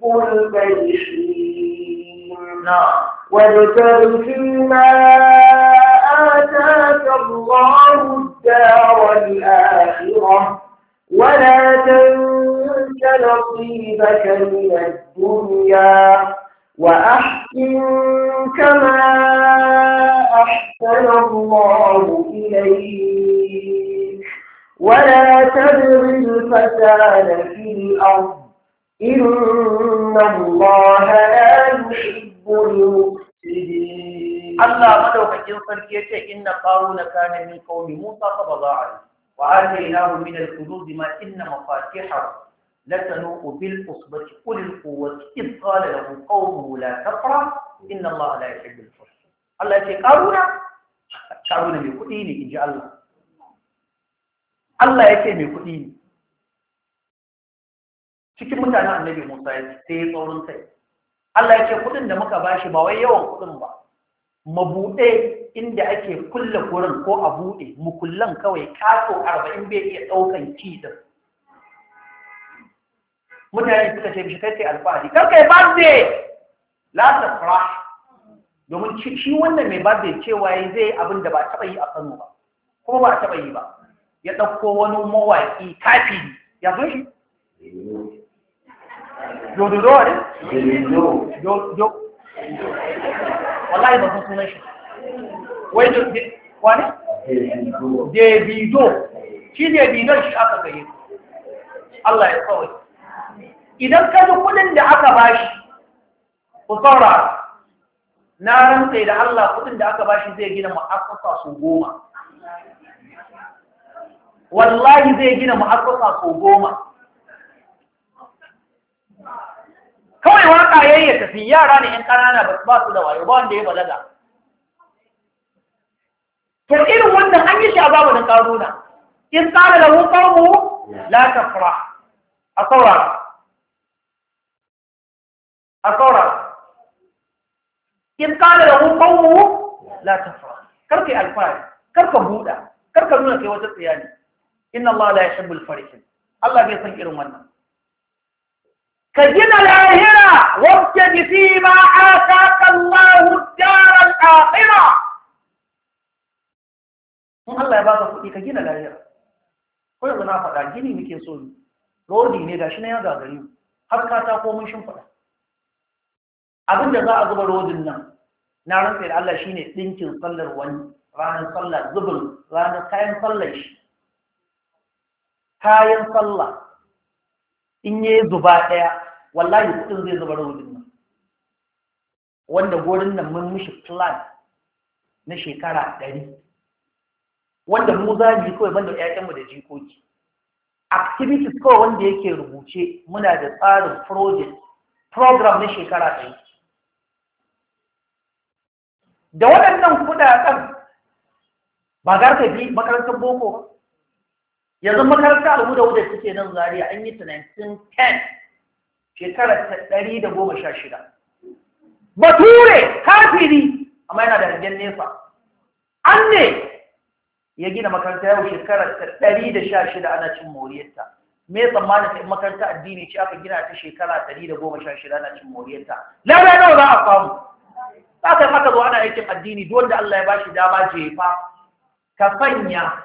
Speaker 2: الفرحين وابتغ فيما آتاك الله الدار الآخرة ولا تنس نصيبك من الدنيا وأحسن كما أحسن الله إليك ولا تبغ الفساد في الأرض إن الله لا يحب المفسدين
Speaker 1: Allah madaukakin sarki yace inna qaruna kana min qaumi Musa fa baza'a wa atainahu min al-kunuz ma inna mafatihahu latanu bil usbati ulil quwwati id qala lahu qawmuhu la tafrah inna Allah la yuhibbul farihin Allah yace qaruna mai kudi ne inji Allah yace mai kudi ne cikin mutanen annabi Musa sai ya tsaurin kai Allah yace kudin da muka bashi ba wai yawan kudin ba mabuɗe inda ake kulle gurin ko a buɗe mukullan kawai kaso 40 bai iya ɗaukan kidin mutane suka ce bishi kai alfahari karkai birthday la tafrah domin shi wannan mai birthday cewa zai abin da ba taɓa yi a Kano ba kuma ba taɓa yi ba ya ɗauko wani mawaƙi kafiri ya zo shi dododo ne wallahi ba sun sunan shi wai wani? Davido shi Davido shi aka gaye Allah ya kawai idan ka ji kudin da aka bashi ku saurara na rantsa da Allah kudin da aka bashi zai gina mu'assasa su 10 wallahi zai gina mu'assasa su 10 kawai waka yayi ya tafi yara ne in kanana ba su da wayo ba wanda ya balaga to irin wannan an yi shi a zamanin Karuna in qala lahu qawmu la tafrah asawra in qala lahu qawmu la tafrah karka alfari karka buda karka nuna kai wata tsiyani inna Allah la yuhibbul farihin Allah bai san irin wannan كجنا الآخرة وابتغ فيما آتاك الله الدار الآخرة Allah ya baka kuɗi ka gina lahira ko yanzu na faɗa gini muke so rodi ne gashi na ya gagari har ka ta komun shimfiɗa abinda za a zuba rodin nan na rantsa da Allah shine ɗinkin sallar wani ranar sallah zubin ranar kayan sallar shi kayan sallah in yi zuba ɗaya wallahi kudin zai zuba rodin nan wanda gurin nan mun mishi plan na shekara 100 wanda mu za mu yi kawai banda ƴaƴanmu da jikoki activities kawai wanda yake rubuce muna da tsarin program na shekara 100 da waɗannan kudaden ba gar ka bi makarantar boko ba yanzu makarantar alhuda suke nan Zaria an yi ta 1910 shekarar 116 bature kafiri amma yana da hangen nesa an ne ya gina makaranta yau shekarar 116 ana cin moriyarta me tsammanin ta makaranta addini ce aka gina ta shekara 116 ana cin moriyarta lada nawa za a samu haka haka zo ana aikin addini duk wanda Allah ya bashi dama jefa ka sanya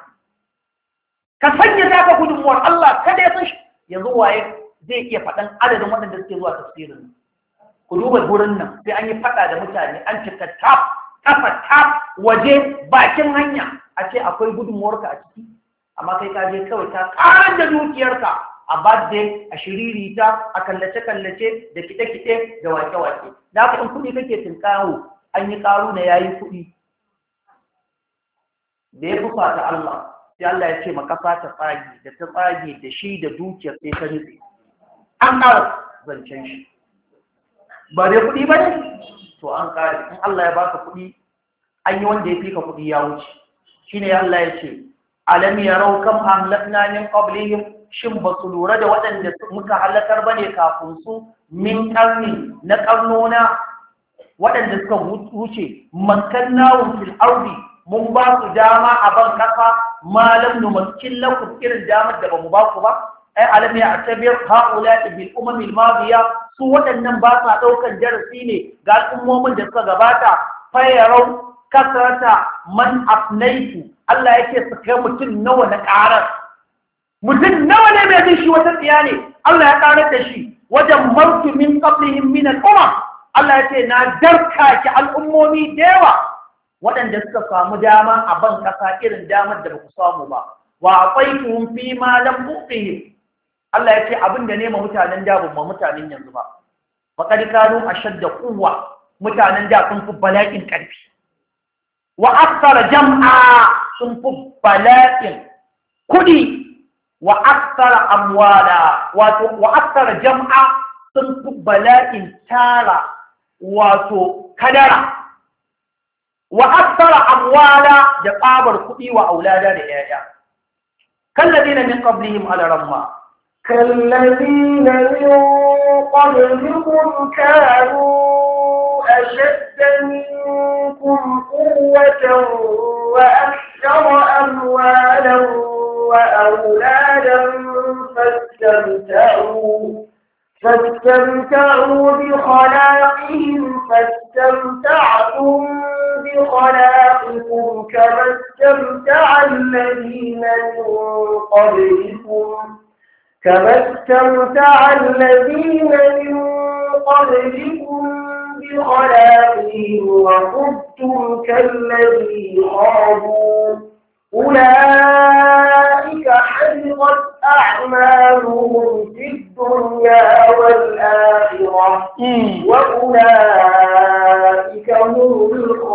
Speaker 1: ta ka gudunmuwar Allah kada ya san shi yanzu waye zai iya faɗan adadin waɗanda suke zuwa tafsirin ku duba gurin nan sai an yi faɗa da mutane an cika tap waje bakin hanya a ce akwai gudunmuwarka a ciki amma kai ka je kawai ta ƙarar da dukiyarka a birthday a shiririta a kallace-kallace da kiɗe-kiɗe da wake-wake da haka in kuɗi kake tinkawo an yi ƙaru na yayi kuɗi da ya fusa ta Allah sai Allah ya ce ma ƙasa ta tsage da ta tsage da shi da dukiyar sai ta nutse an ƙara zancen shi ba dai kuɗi ba ne to an ƙare in Allah ya baka kuɗi an yi wanda ya fi ka kuɗi ya wuce shine Allah ya ce alam yarau kam ahlakna min qablihim shin ba su lura da waɗanda muka halakar bane kafin su min ƙarni na ƙarnona waɗanda suka wuce makkannahum fil ardi mun ba su dama a ban kasa malam numakkin lakum irin damar da bamu ba ku ba ai alam ya atabir haula bil umam al madiya su waɗannan ba sa ɗaukar darasi ne ga al'ummomin da suka gabata fayarau kasrata man afnaitu Allah yake su kai mutum nawa na ƙarar mutum nawa ne mai jin shi wata tsiya ne Allah ya ƙarar da shi wajen martu min qablihim min al-umam Allah ya ce na darka ki al'ummomi da yawa waɗanda suka samu dama a ban ƙasa irin damar da ba ku samu ba wa aqaituhum fi ma lam tuqihim Allah ya ce abin da nema mutanen da ba mutanen yanzu ba faqad kanu ashadda quwwa mutanen da sun fi bala'in ƙarfi wa akthara jam'a sun fi bala'in kudi wa akthara amwala wato wa akthara jam'a sun fi bala'in tara wato kadara wa akthara amwala da tsabar kudi wa aulada da yaya kalladina min qablihim ala ramma
Speaker 2: كالذين من قبلكم كانوا أشد منكم قوة وأكثر أموالا وأولادا فاستمتعوا بخلاقهم فاستمتعتم بخلاقكم كما استمتع الذين من قبلكم بخلاقهم وخذتم كالذي خاضوا أولئك حبطت أعمالهم في الدنيا والآخرة وأولئك هم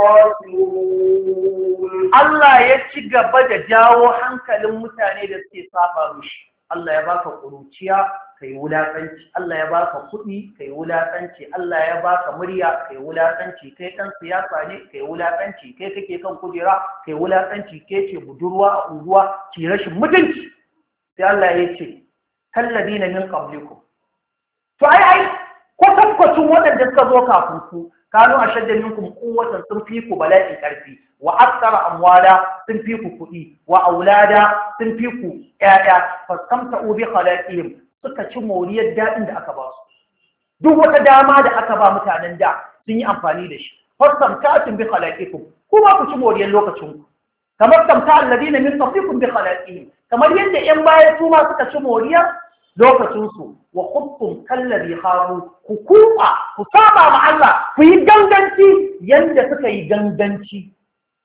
Speaker 2: الخاسرون
Speaker 1: الله يتشغب جاو hankalin mutane da suke saba mishi Allah ya baka kuruciya kai wulakanci Allah ya baka kuɗi kai wulakanci Allah ya baka murya kai wulakanci kai dan siyasa ne kai wulakanci kai kake kan kujera kai wulakanci kai ce budurwa a unguwa ki rashin mutunci sai Allah ya ce kalladina min qablikum to ai ko tabbacin waɗanda suka zo kafin ku kanu ashadda minkum quwwatan sun fi ku bala'in karfi wa aktsara amwala sun fi ku kuɗi wa aulada sun fi ku ƴaƴa fastamta'u bi khalaqihim suka ci moriyar daɗin da aka ba su duk wata dama da aka ba mutanen da sun yi amfani da shi fastamta'tum bi khalaqikum kuma ku ci moriyar lokacin ku kamar tamta alladina min qablikum bi khalaqihim kamar yadda ƴan baya su ma suka ci moriyar lokacin su wa khubtum kallazi kharu ku kuba ku saba ma Allah ku yi ganganci yanda suka yi ganganci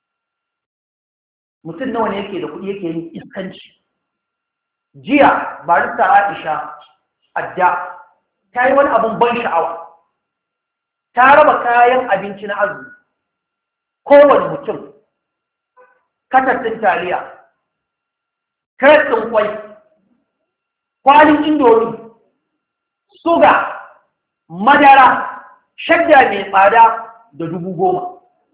Speaker 1: mutum nawa ne yake da kuɗi yake yin iskanci jiya barista Aisha adda ta yi wani abun ban sha'awa ta raba kayan abinci na azumi kowane mutum katattin taliya karattin kwai kwalin indomi suga madara shadda mai tsada da 10,000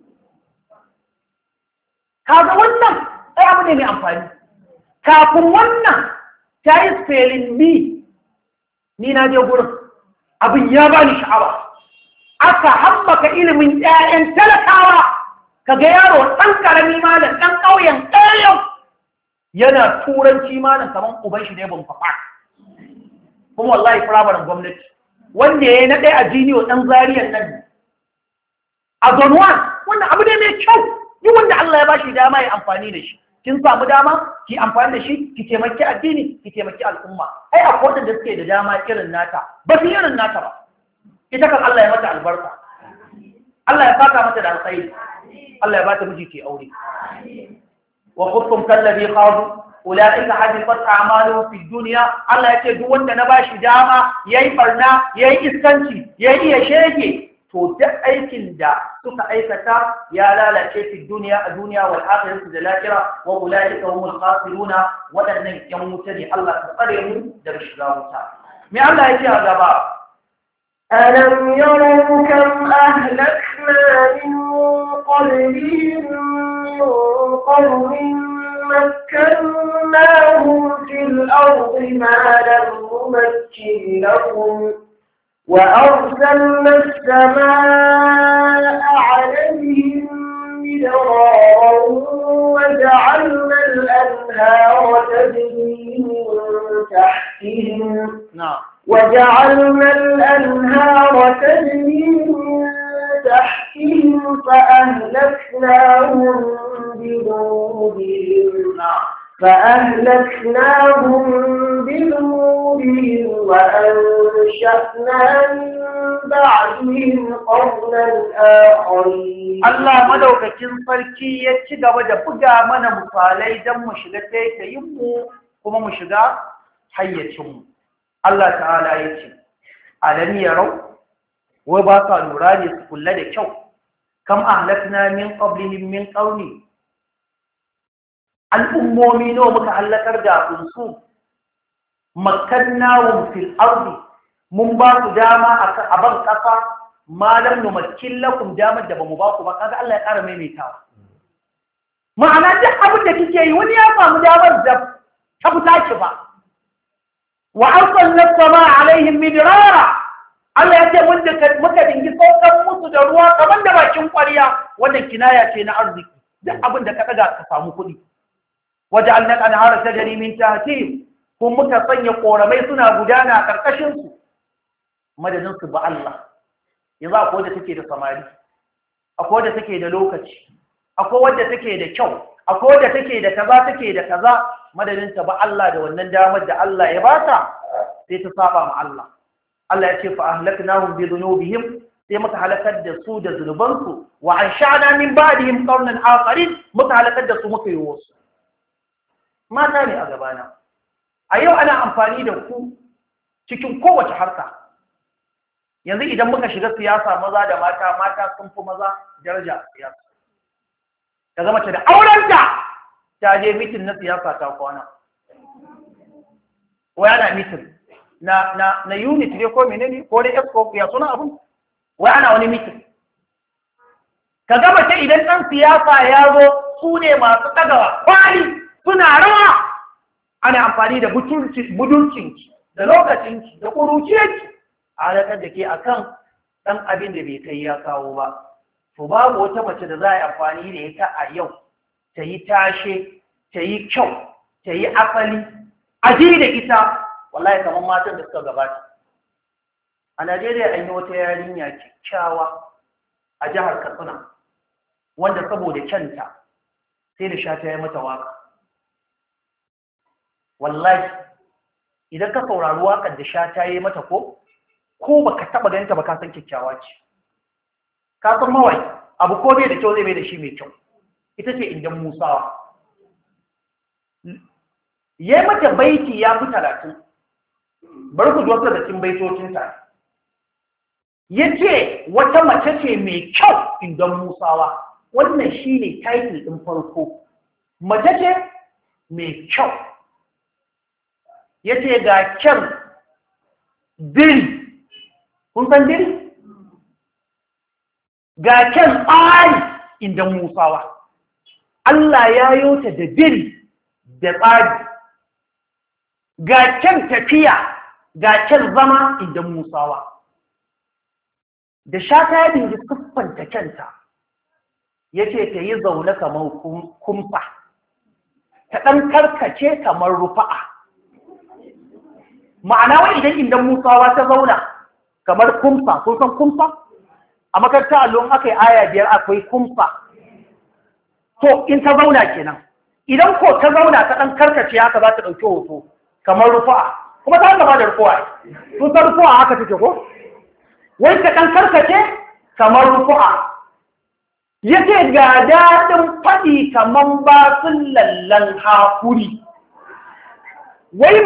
Speaker 1: kaga wannan ai abu ne mai amfani kafin wannan ta yi spelling ni na je gurin abin ya bani sha'awa aka haɓaka ilimin 'ya'yan talakawa kaga yaro ɗan ƙarami malam ɗan ƙauyen ƙauyen yana turanci malam kamar uban shi ne ban fafa kuma wallahi firamaren gwamnati wanda ya yi na ɗaya a jiniyo ɗan zariyar nan a zone 1 wannan abu ne mai kyau yi wanda Allah ya ba shi dama ya amfani da shi kin samu dama ki amfani da shi ki taimaki addini ki taimaki al'umma ai akwai wadanda suke da dama irin nata ba su irin nata ba ita kan Allah ya mata albarka Allah ya saka mata da alkhairi Allah ya bata miji ke aure wa khudtum kallabi khadu ulaika hadifat a'maluhum fid dunya Allah ya ce duk wanda na bashi dama yayi barna yayi iskanci yayi iya shege to duk aikin da suka aikata ya lalace fi duniya a duniya wal akhirati da lahira wa ulaika humul khasiruna wadannan yan wuta ne Allah ta tsare mu daga shiga wuta me Allah yake a gaba
Speaker 2: ألم يروا كم أهلكنا من قبلهم من قرن مكناهم في الأرض ما لم نمكن لهم وأرسلنا السماء عليهم مدرارا وجعلنا الأنهار تجري من تحتهم وجعلنا الأنهار تجري من تحتهم فأهلكناهم بذنوبهم وأنشأنا من بعدهم قرنا آخرين.
Speaker 1: Allah madaukakin sarki ya ci gaba da buga mana misalai don mu shiga taitayinmu kuma mu shiga hayyacinmu. Allah ta'ala ya ce, Alam yarau, wai ba ka lura ne su kula da kyau, kam ahlakna min qablihim min qarni. Al'ummomi nawa muka halakar da kunsu, makkannahum fil ardi, mun ba su dama a ban kasa, malam numakkin lakum damar da bamu ba ku ba, kaga Allah ya ƙara maimaitawa. Ma'ana duk abin da kike yi wani ya samu damar da ta fita ki ba. Wa arsalna sama alaihim midrara, Allah ya ce muka dingi saukan musu da ruwa kamar da bakin ƙwarya, wannan kinaya ce na arziki, duk abin da ka ɗaga ka samu kuɗi. Waja'alna al-anhara tajri min tahtihim, kun muka sanya ƙoramai suna gudana a ƙarƙashin su. Madadin su ba Allah. Yanzu akwai wadda take da samari, akwai wadda take da lokaci, akwai wadda take da kyau, akwai wadda take da kaza take da kaza, madadin ta ba Allah da wannan damar da Allah ya bata sai ta saba ma Allah. Allah ya ce fa ahlaknahum bi dhunubihim, sai muka halakar da su da zunubansu, wa ansha'na min ba'dihim qarnan akharin, muka halakar da su muka yi wasu. Mata ne a gabana. A yau ana amfani da ku cikin kowace harka. Yanzu idan muka shiga siyasa maza da mata sun fi maza daraja a siyasa. Ka zama ce da aurenta ta je mitin na siyasa ta kwana. Wai ana mitin na unit ne ko menene ko da ESCO ya suna abin? Wai ana wani mitin. Ka gama ce idan ɗan siyasa ya zo su ne masu ɗagawa kwali suna rawa. Ana amfani da budurcinki da lokacinki da ƙuruciyarki a halakar da ke a kan ɗan abin da bai kai ya kawo ba. To babu wata mace da za a yi amfani da ita a yau ta yi tashe, ta yi kyau, ta yi asali, aji da ita, wallahi kamar matan da suka gabata. A Najeriya an yi wata yarinya kyakkyawa a jihar Katsina, wanda saboda kyanta sai da Shata ya mata waka. Wallahi, idan ka saurari waƙar da Shata ya yi mata ko baka taba ganin ta ba ka san kyakkyawa ce. Ka san mawai abu ko bai da kyau zai bai da shi mai kyau. Ita ce Indan Musawa. Yayi mata baiti ya fi 30. Bari ku zo da cikin baitocin ta. Yace wata mace ce mai kyau Indan Musawa. Wannan shine title din farko. Mace ce mai kyau. Yace ga kyan biri. Kun san biri? Ga kyan tsari Indan Musawa. Allah ya yota da biri da tsari. Ga kyan tafiya, ga kyan zama Indan Musawa. Da Shata ya dingi siffanta kyanta, ya ce ta yi zaune kamar kumfa, ta ɗan karkace kamar rufa'a. Ma'ana wai idan Indan Musawa ta zauna kamar kumfa, kun san kumfa? A makarantar allon aka yi aya 5 akwai kumfa. To, in ta zauna kenan. Idan ko ta zauna ta ɗan karkace haka za ta ɗauki hoto kamar rufa'a. Kuma ta gaba da rufa'a. Sun san rufa'a haka take ko? Wai ta ɗan karkace kamar rufa'a. Ya ce ga daɗin faɗi kamar basun lallan hakuri. Wai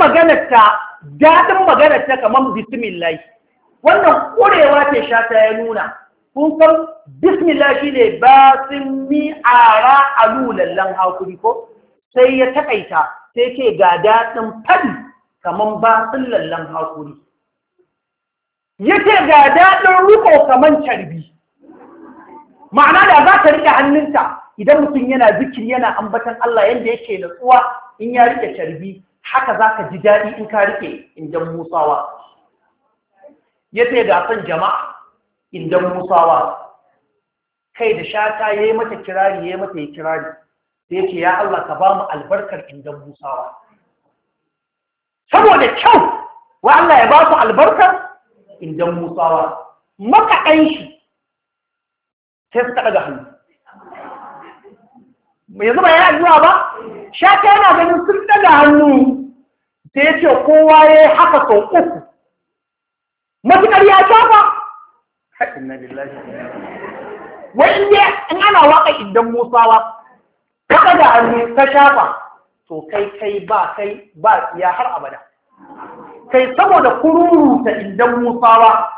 Speaker 1: daɗin maganarta kamar bismillah. Wannan ƙurewa ce Shata ya nuna, kun san bismillah shine basin mi ara alulallan hakuri ko sai ya takaita sai ke ga daɗin fadi kaman basin lallan hakuri yake ga daɗin riko kaman carbi ma'ana da za ka rike hannunka idan mutum yana zikiri yana ambatan Allah yanda yake natsuwa in ya rike carbi haka za ka ji daɗi in ka rike indan musawa yace ga san jama'a indan musawa kai da shata yayi mata kirari yayi mata kirari sai yace ya Allah ka ba mu albarkar indan musawa saboda kyau wa Allah ya ba su albarkar indan musawa maka ɗan shi sai suka ɗaga hannu yanzu ba ya addu'a ba shata yana ganin sun ɗaga hannu sai ya ce kowa ya yi haka sau uku matuƙar ya shafa inna lillahi wai in ana waƙa idan musawa ka ɗaga hannu ka shafa to kai ba ya har abada kai saboda kururuta idan musawa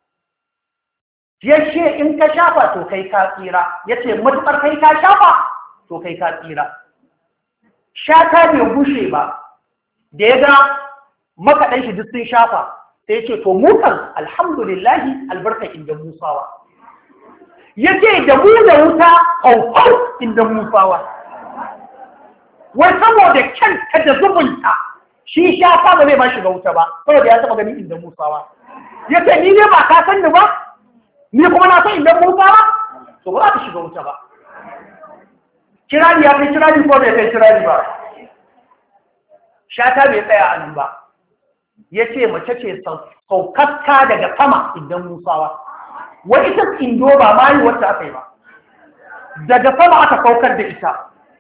Speaker 1: yace in ka shafa to kai ka tsira yace matukar kai ka shafa to kai ka tsira shata bai gushe ba da ya ga makaɗan shi duk sun shafa sai yace to mu kan alhamdulillah albarka inda musawa yace da mu da wuta kaukau inda musawa wai saboda kyanta da zubunta shi shafa ba zai ba shi ga wuta ba saboda ya taba ganin inda musawa yace ni ne ba ka san ni ba ni kuma na san inda musawa to ba za ta shiga wuta ba kirari ya kai kirari ko bai kai kirari ba shata bai tsaya a nan ba yace mace ce saukakka daga sama indan musawa wai ita indo ba ma yi wacce aka yi ba daga sama aka saukar da ita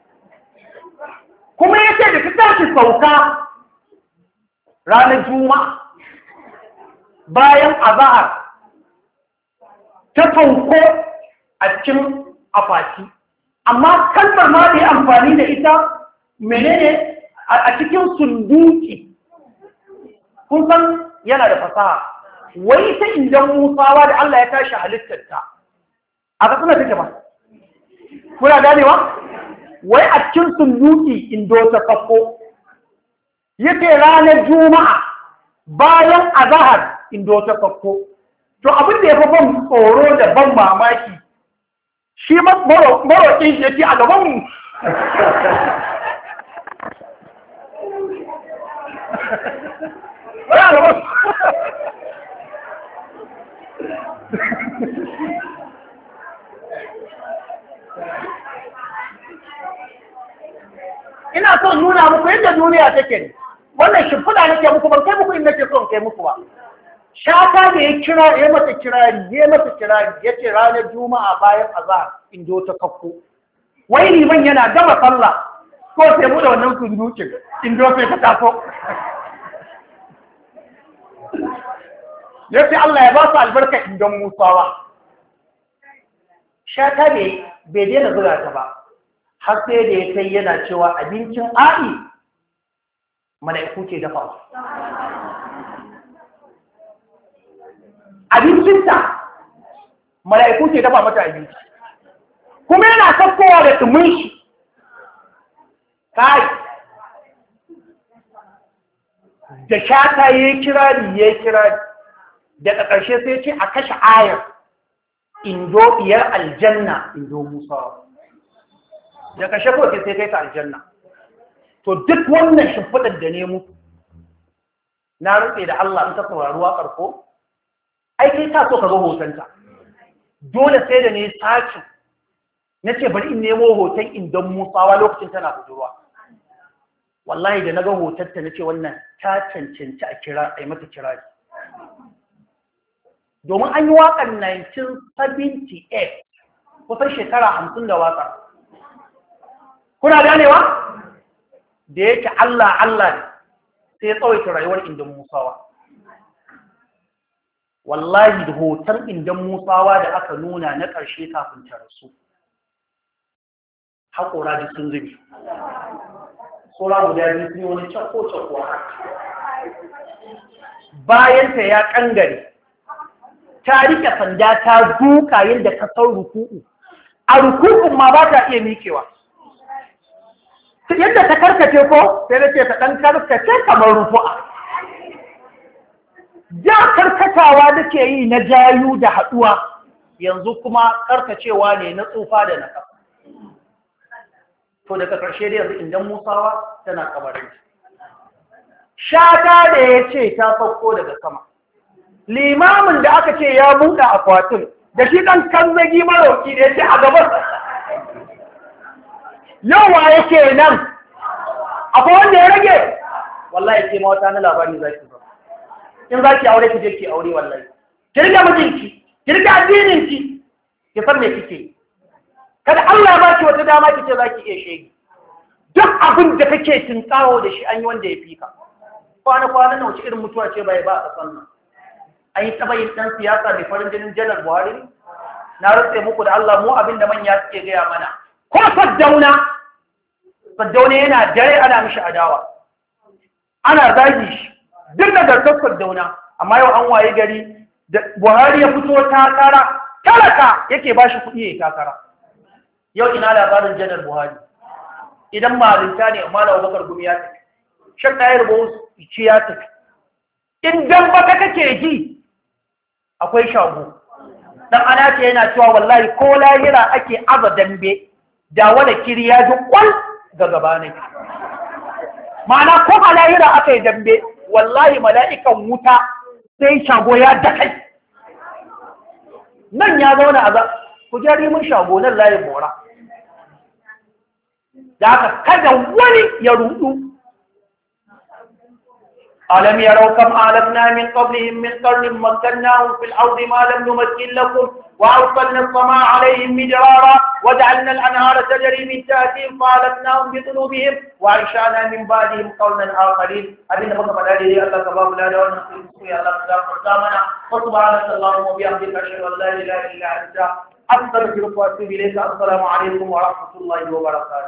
Speaker 1: kuma yace da ta tashi sauka ranar juma'a bayan azahar ta sauko a cikin akwati amma kalmar ma da amfani da ita menene a cikin sunduki kun san yana da fasaha wai ta indan musawa da Allah ya tashi halittarta a kasuna take ba kuna ganewa wai a cikin sunduki indo ta kafo yake ranar juma'a bayan azahar indo ta kafo to abin da ya fi ban tsoro da ban mamaki shi maroƙin shi yake a gabanmu ina son nuna muku yadda duniya take ne wannan shimfiɗa nake muku ban kai muku in nake son kai muku ba shata da ya mata kirari ya ce ranar juma'a bayan azhar in jo ta kakko wai liman yana gama sallah ko sai mu da wannan sundukin in jo sai ta taso ya ce Allah ya ba su albarka indan musawa shata bai daina zura ta ba har sai da ya kai yana cewa abincin a'i mala'iku ke dafawa abincinta mala'iku ke dafa mata abinci kuma yana sakkowa da tsumin shi kai da shata ya yi kirari daga ƙarshe sai ce a kashe ayar indo iyar aljanna indo musa da ƙarshe ko sai kai ta aljanna to duk wannan shimfiɗar da ne muku na rutse da Allah in ka saurari waƙar ko ai kai ka so ka ga hotonta dole sai da ne sace na ce bari in nemo hoton indan musawa lokacin tana budurwa wallahi da na ga hotonta na ce wannan ta cancanci a kira a yi mata kirari domin an yi waƙar 1978 kusan shekara 50 da waƙar kuna ganewa da yake Allah ne sai ya tsawaita rayuwar indan musawa wallahi da hoton indan musawa da aka nuna na ƙarshe kafin ta rasu haƙora da sun zubi tsora guda biyu sun yi wani cakko-cakko bayanta ya ƙangare
Speaker 3: ta rike sanda ta duka yadda ka san ruku'u, a ruku'un ma ba ta iya miƙewa. Yadda ta karkace ko sai da ce ta ɗan karkace kamar rufu'a. Ja karkatawa da ke yi na jayu da haɗuwa, yanzu kuma karkacewa ne na tsufa da na ƙasa. To daga ƙarshe da yanzu indan Musawa tana kabarin. Shata da ya ce ta sauko daga sama. Limamin da aka ce ya buɗe akwatin, da shi ɗan kanzagi maroki da ya ce a gaban yawa yake nan, akwai wanda ya rage? Wallahi ke mawata na labari za ki ba. In za ki aure ki je ki aure wallahi. Ki rike mijinki, ki rike addininki, ki san me kike. Kada Allah ba ki wata dama ki ce za ki iya shege. Duk abin da kake tinkawo da shi an yi wanda ya fi ka. Kwana na wace irin mutuwa ce bai ba a ƙasar nan. An yi taɓa yin ɗan siyasa mai farin jinin janar Buhari ne? Na rantse muku da Allah mu abin da manya suke gaya mana. Ko Saddauna yana dare ana mishi adawa. Ana zagi shi. Duk da garkar Saddauna. Amma yau an waye gari da Buhari ya fito takara. Talaka yake ba shi kuɗi ya yi takara. Yau ina labarin janar Buhari. Idan malinta ne amma da Abubakar Gumi ya tafi. Shan ɗaya rubo ci ya tafi. In dan baka kake ji akwai shago. Dan ana ce yana cewa wallahi ko lahira ake aba dambe da wala kiri ya ji kwal ga gaba ne. Ma'ana ko a lahira aka yi dambe wallahi mala'ikan wuta sai shago ya dakai. Nan ya zauna a ku jari mun shago nan layin mora. Da haka kada wani ya rudu. ألم يروا كم أهلكنا من قبلهم من قرن مكناهم في الأرض ما لم نمكن لكم وأرسلنا السماء عليهم مدرارا وجعلنا الأنهار تجري من تحتهم فأهلكناهم بذنوبهم وأنشأنا من بعدهم قرنا آخرين أبينا فقط على الله كباب لا دون نقول الله كباب وسبحانك اللهم وبحمدك أشهد أن لا إله إلا أنت أستغفرك وأتوب إليك. السلام عليكم ورحمة الله وبركاته.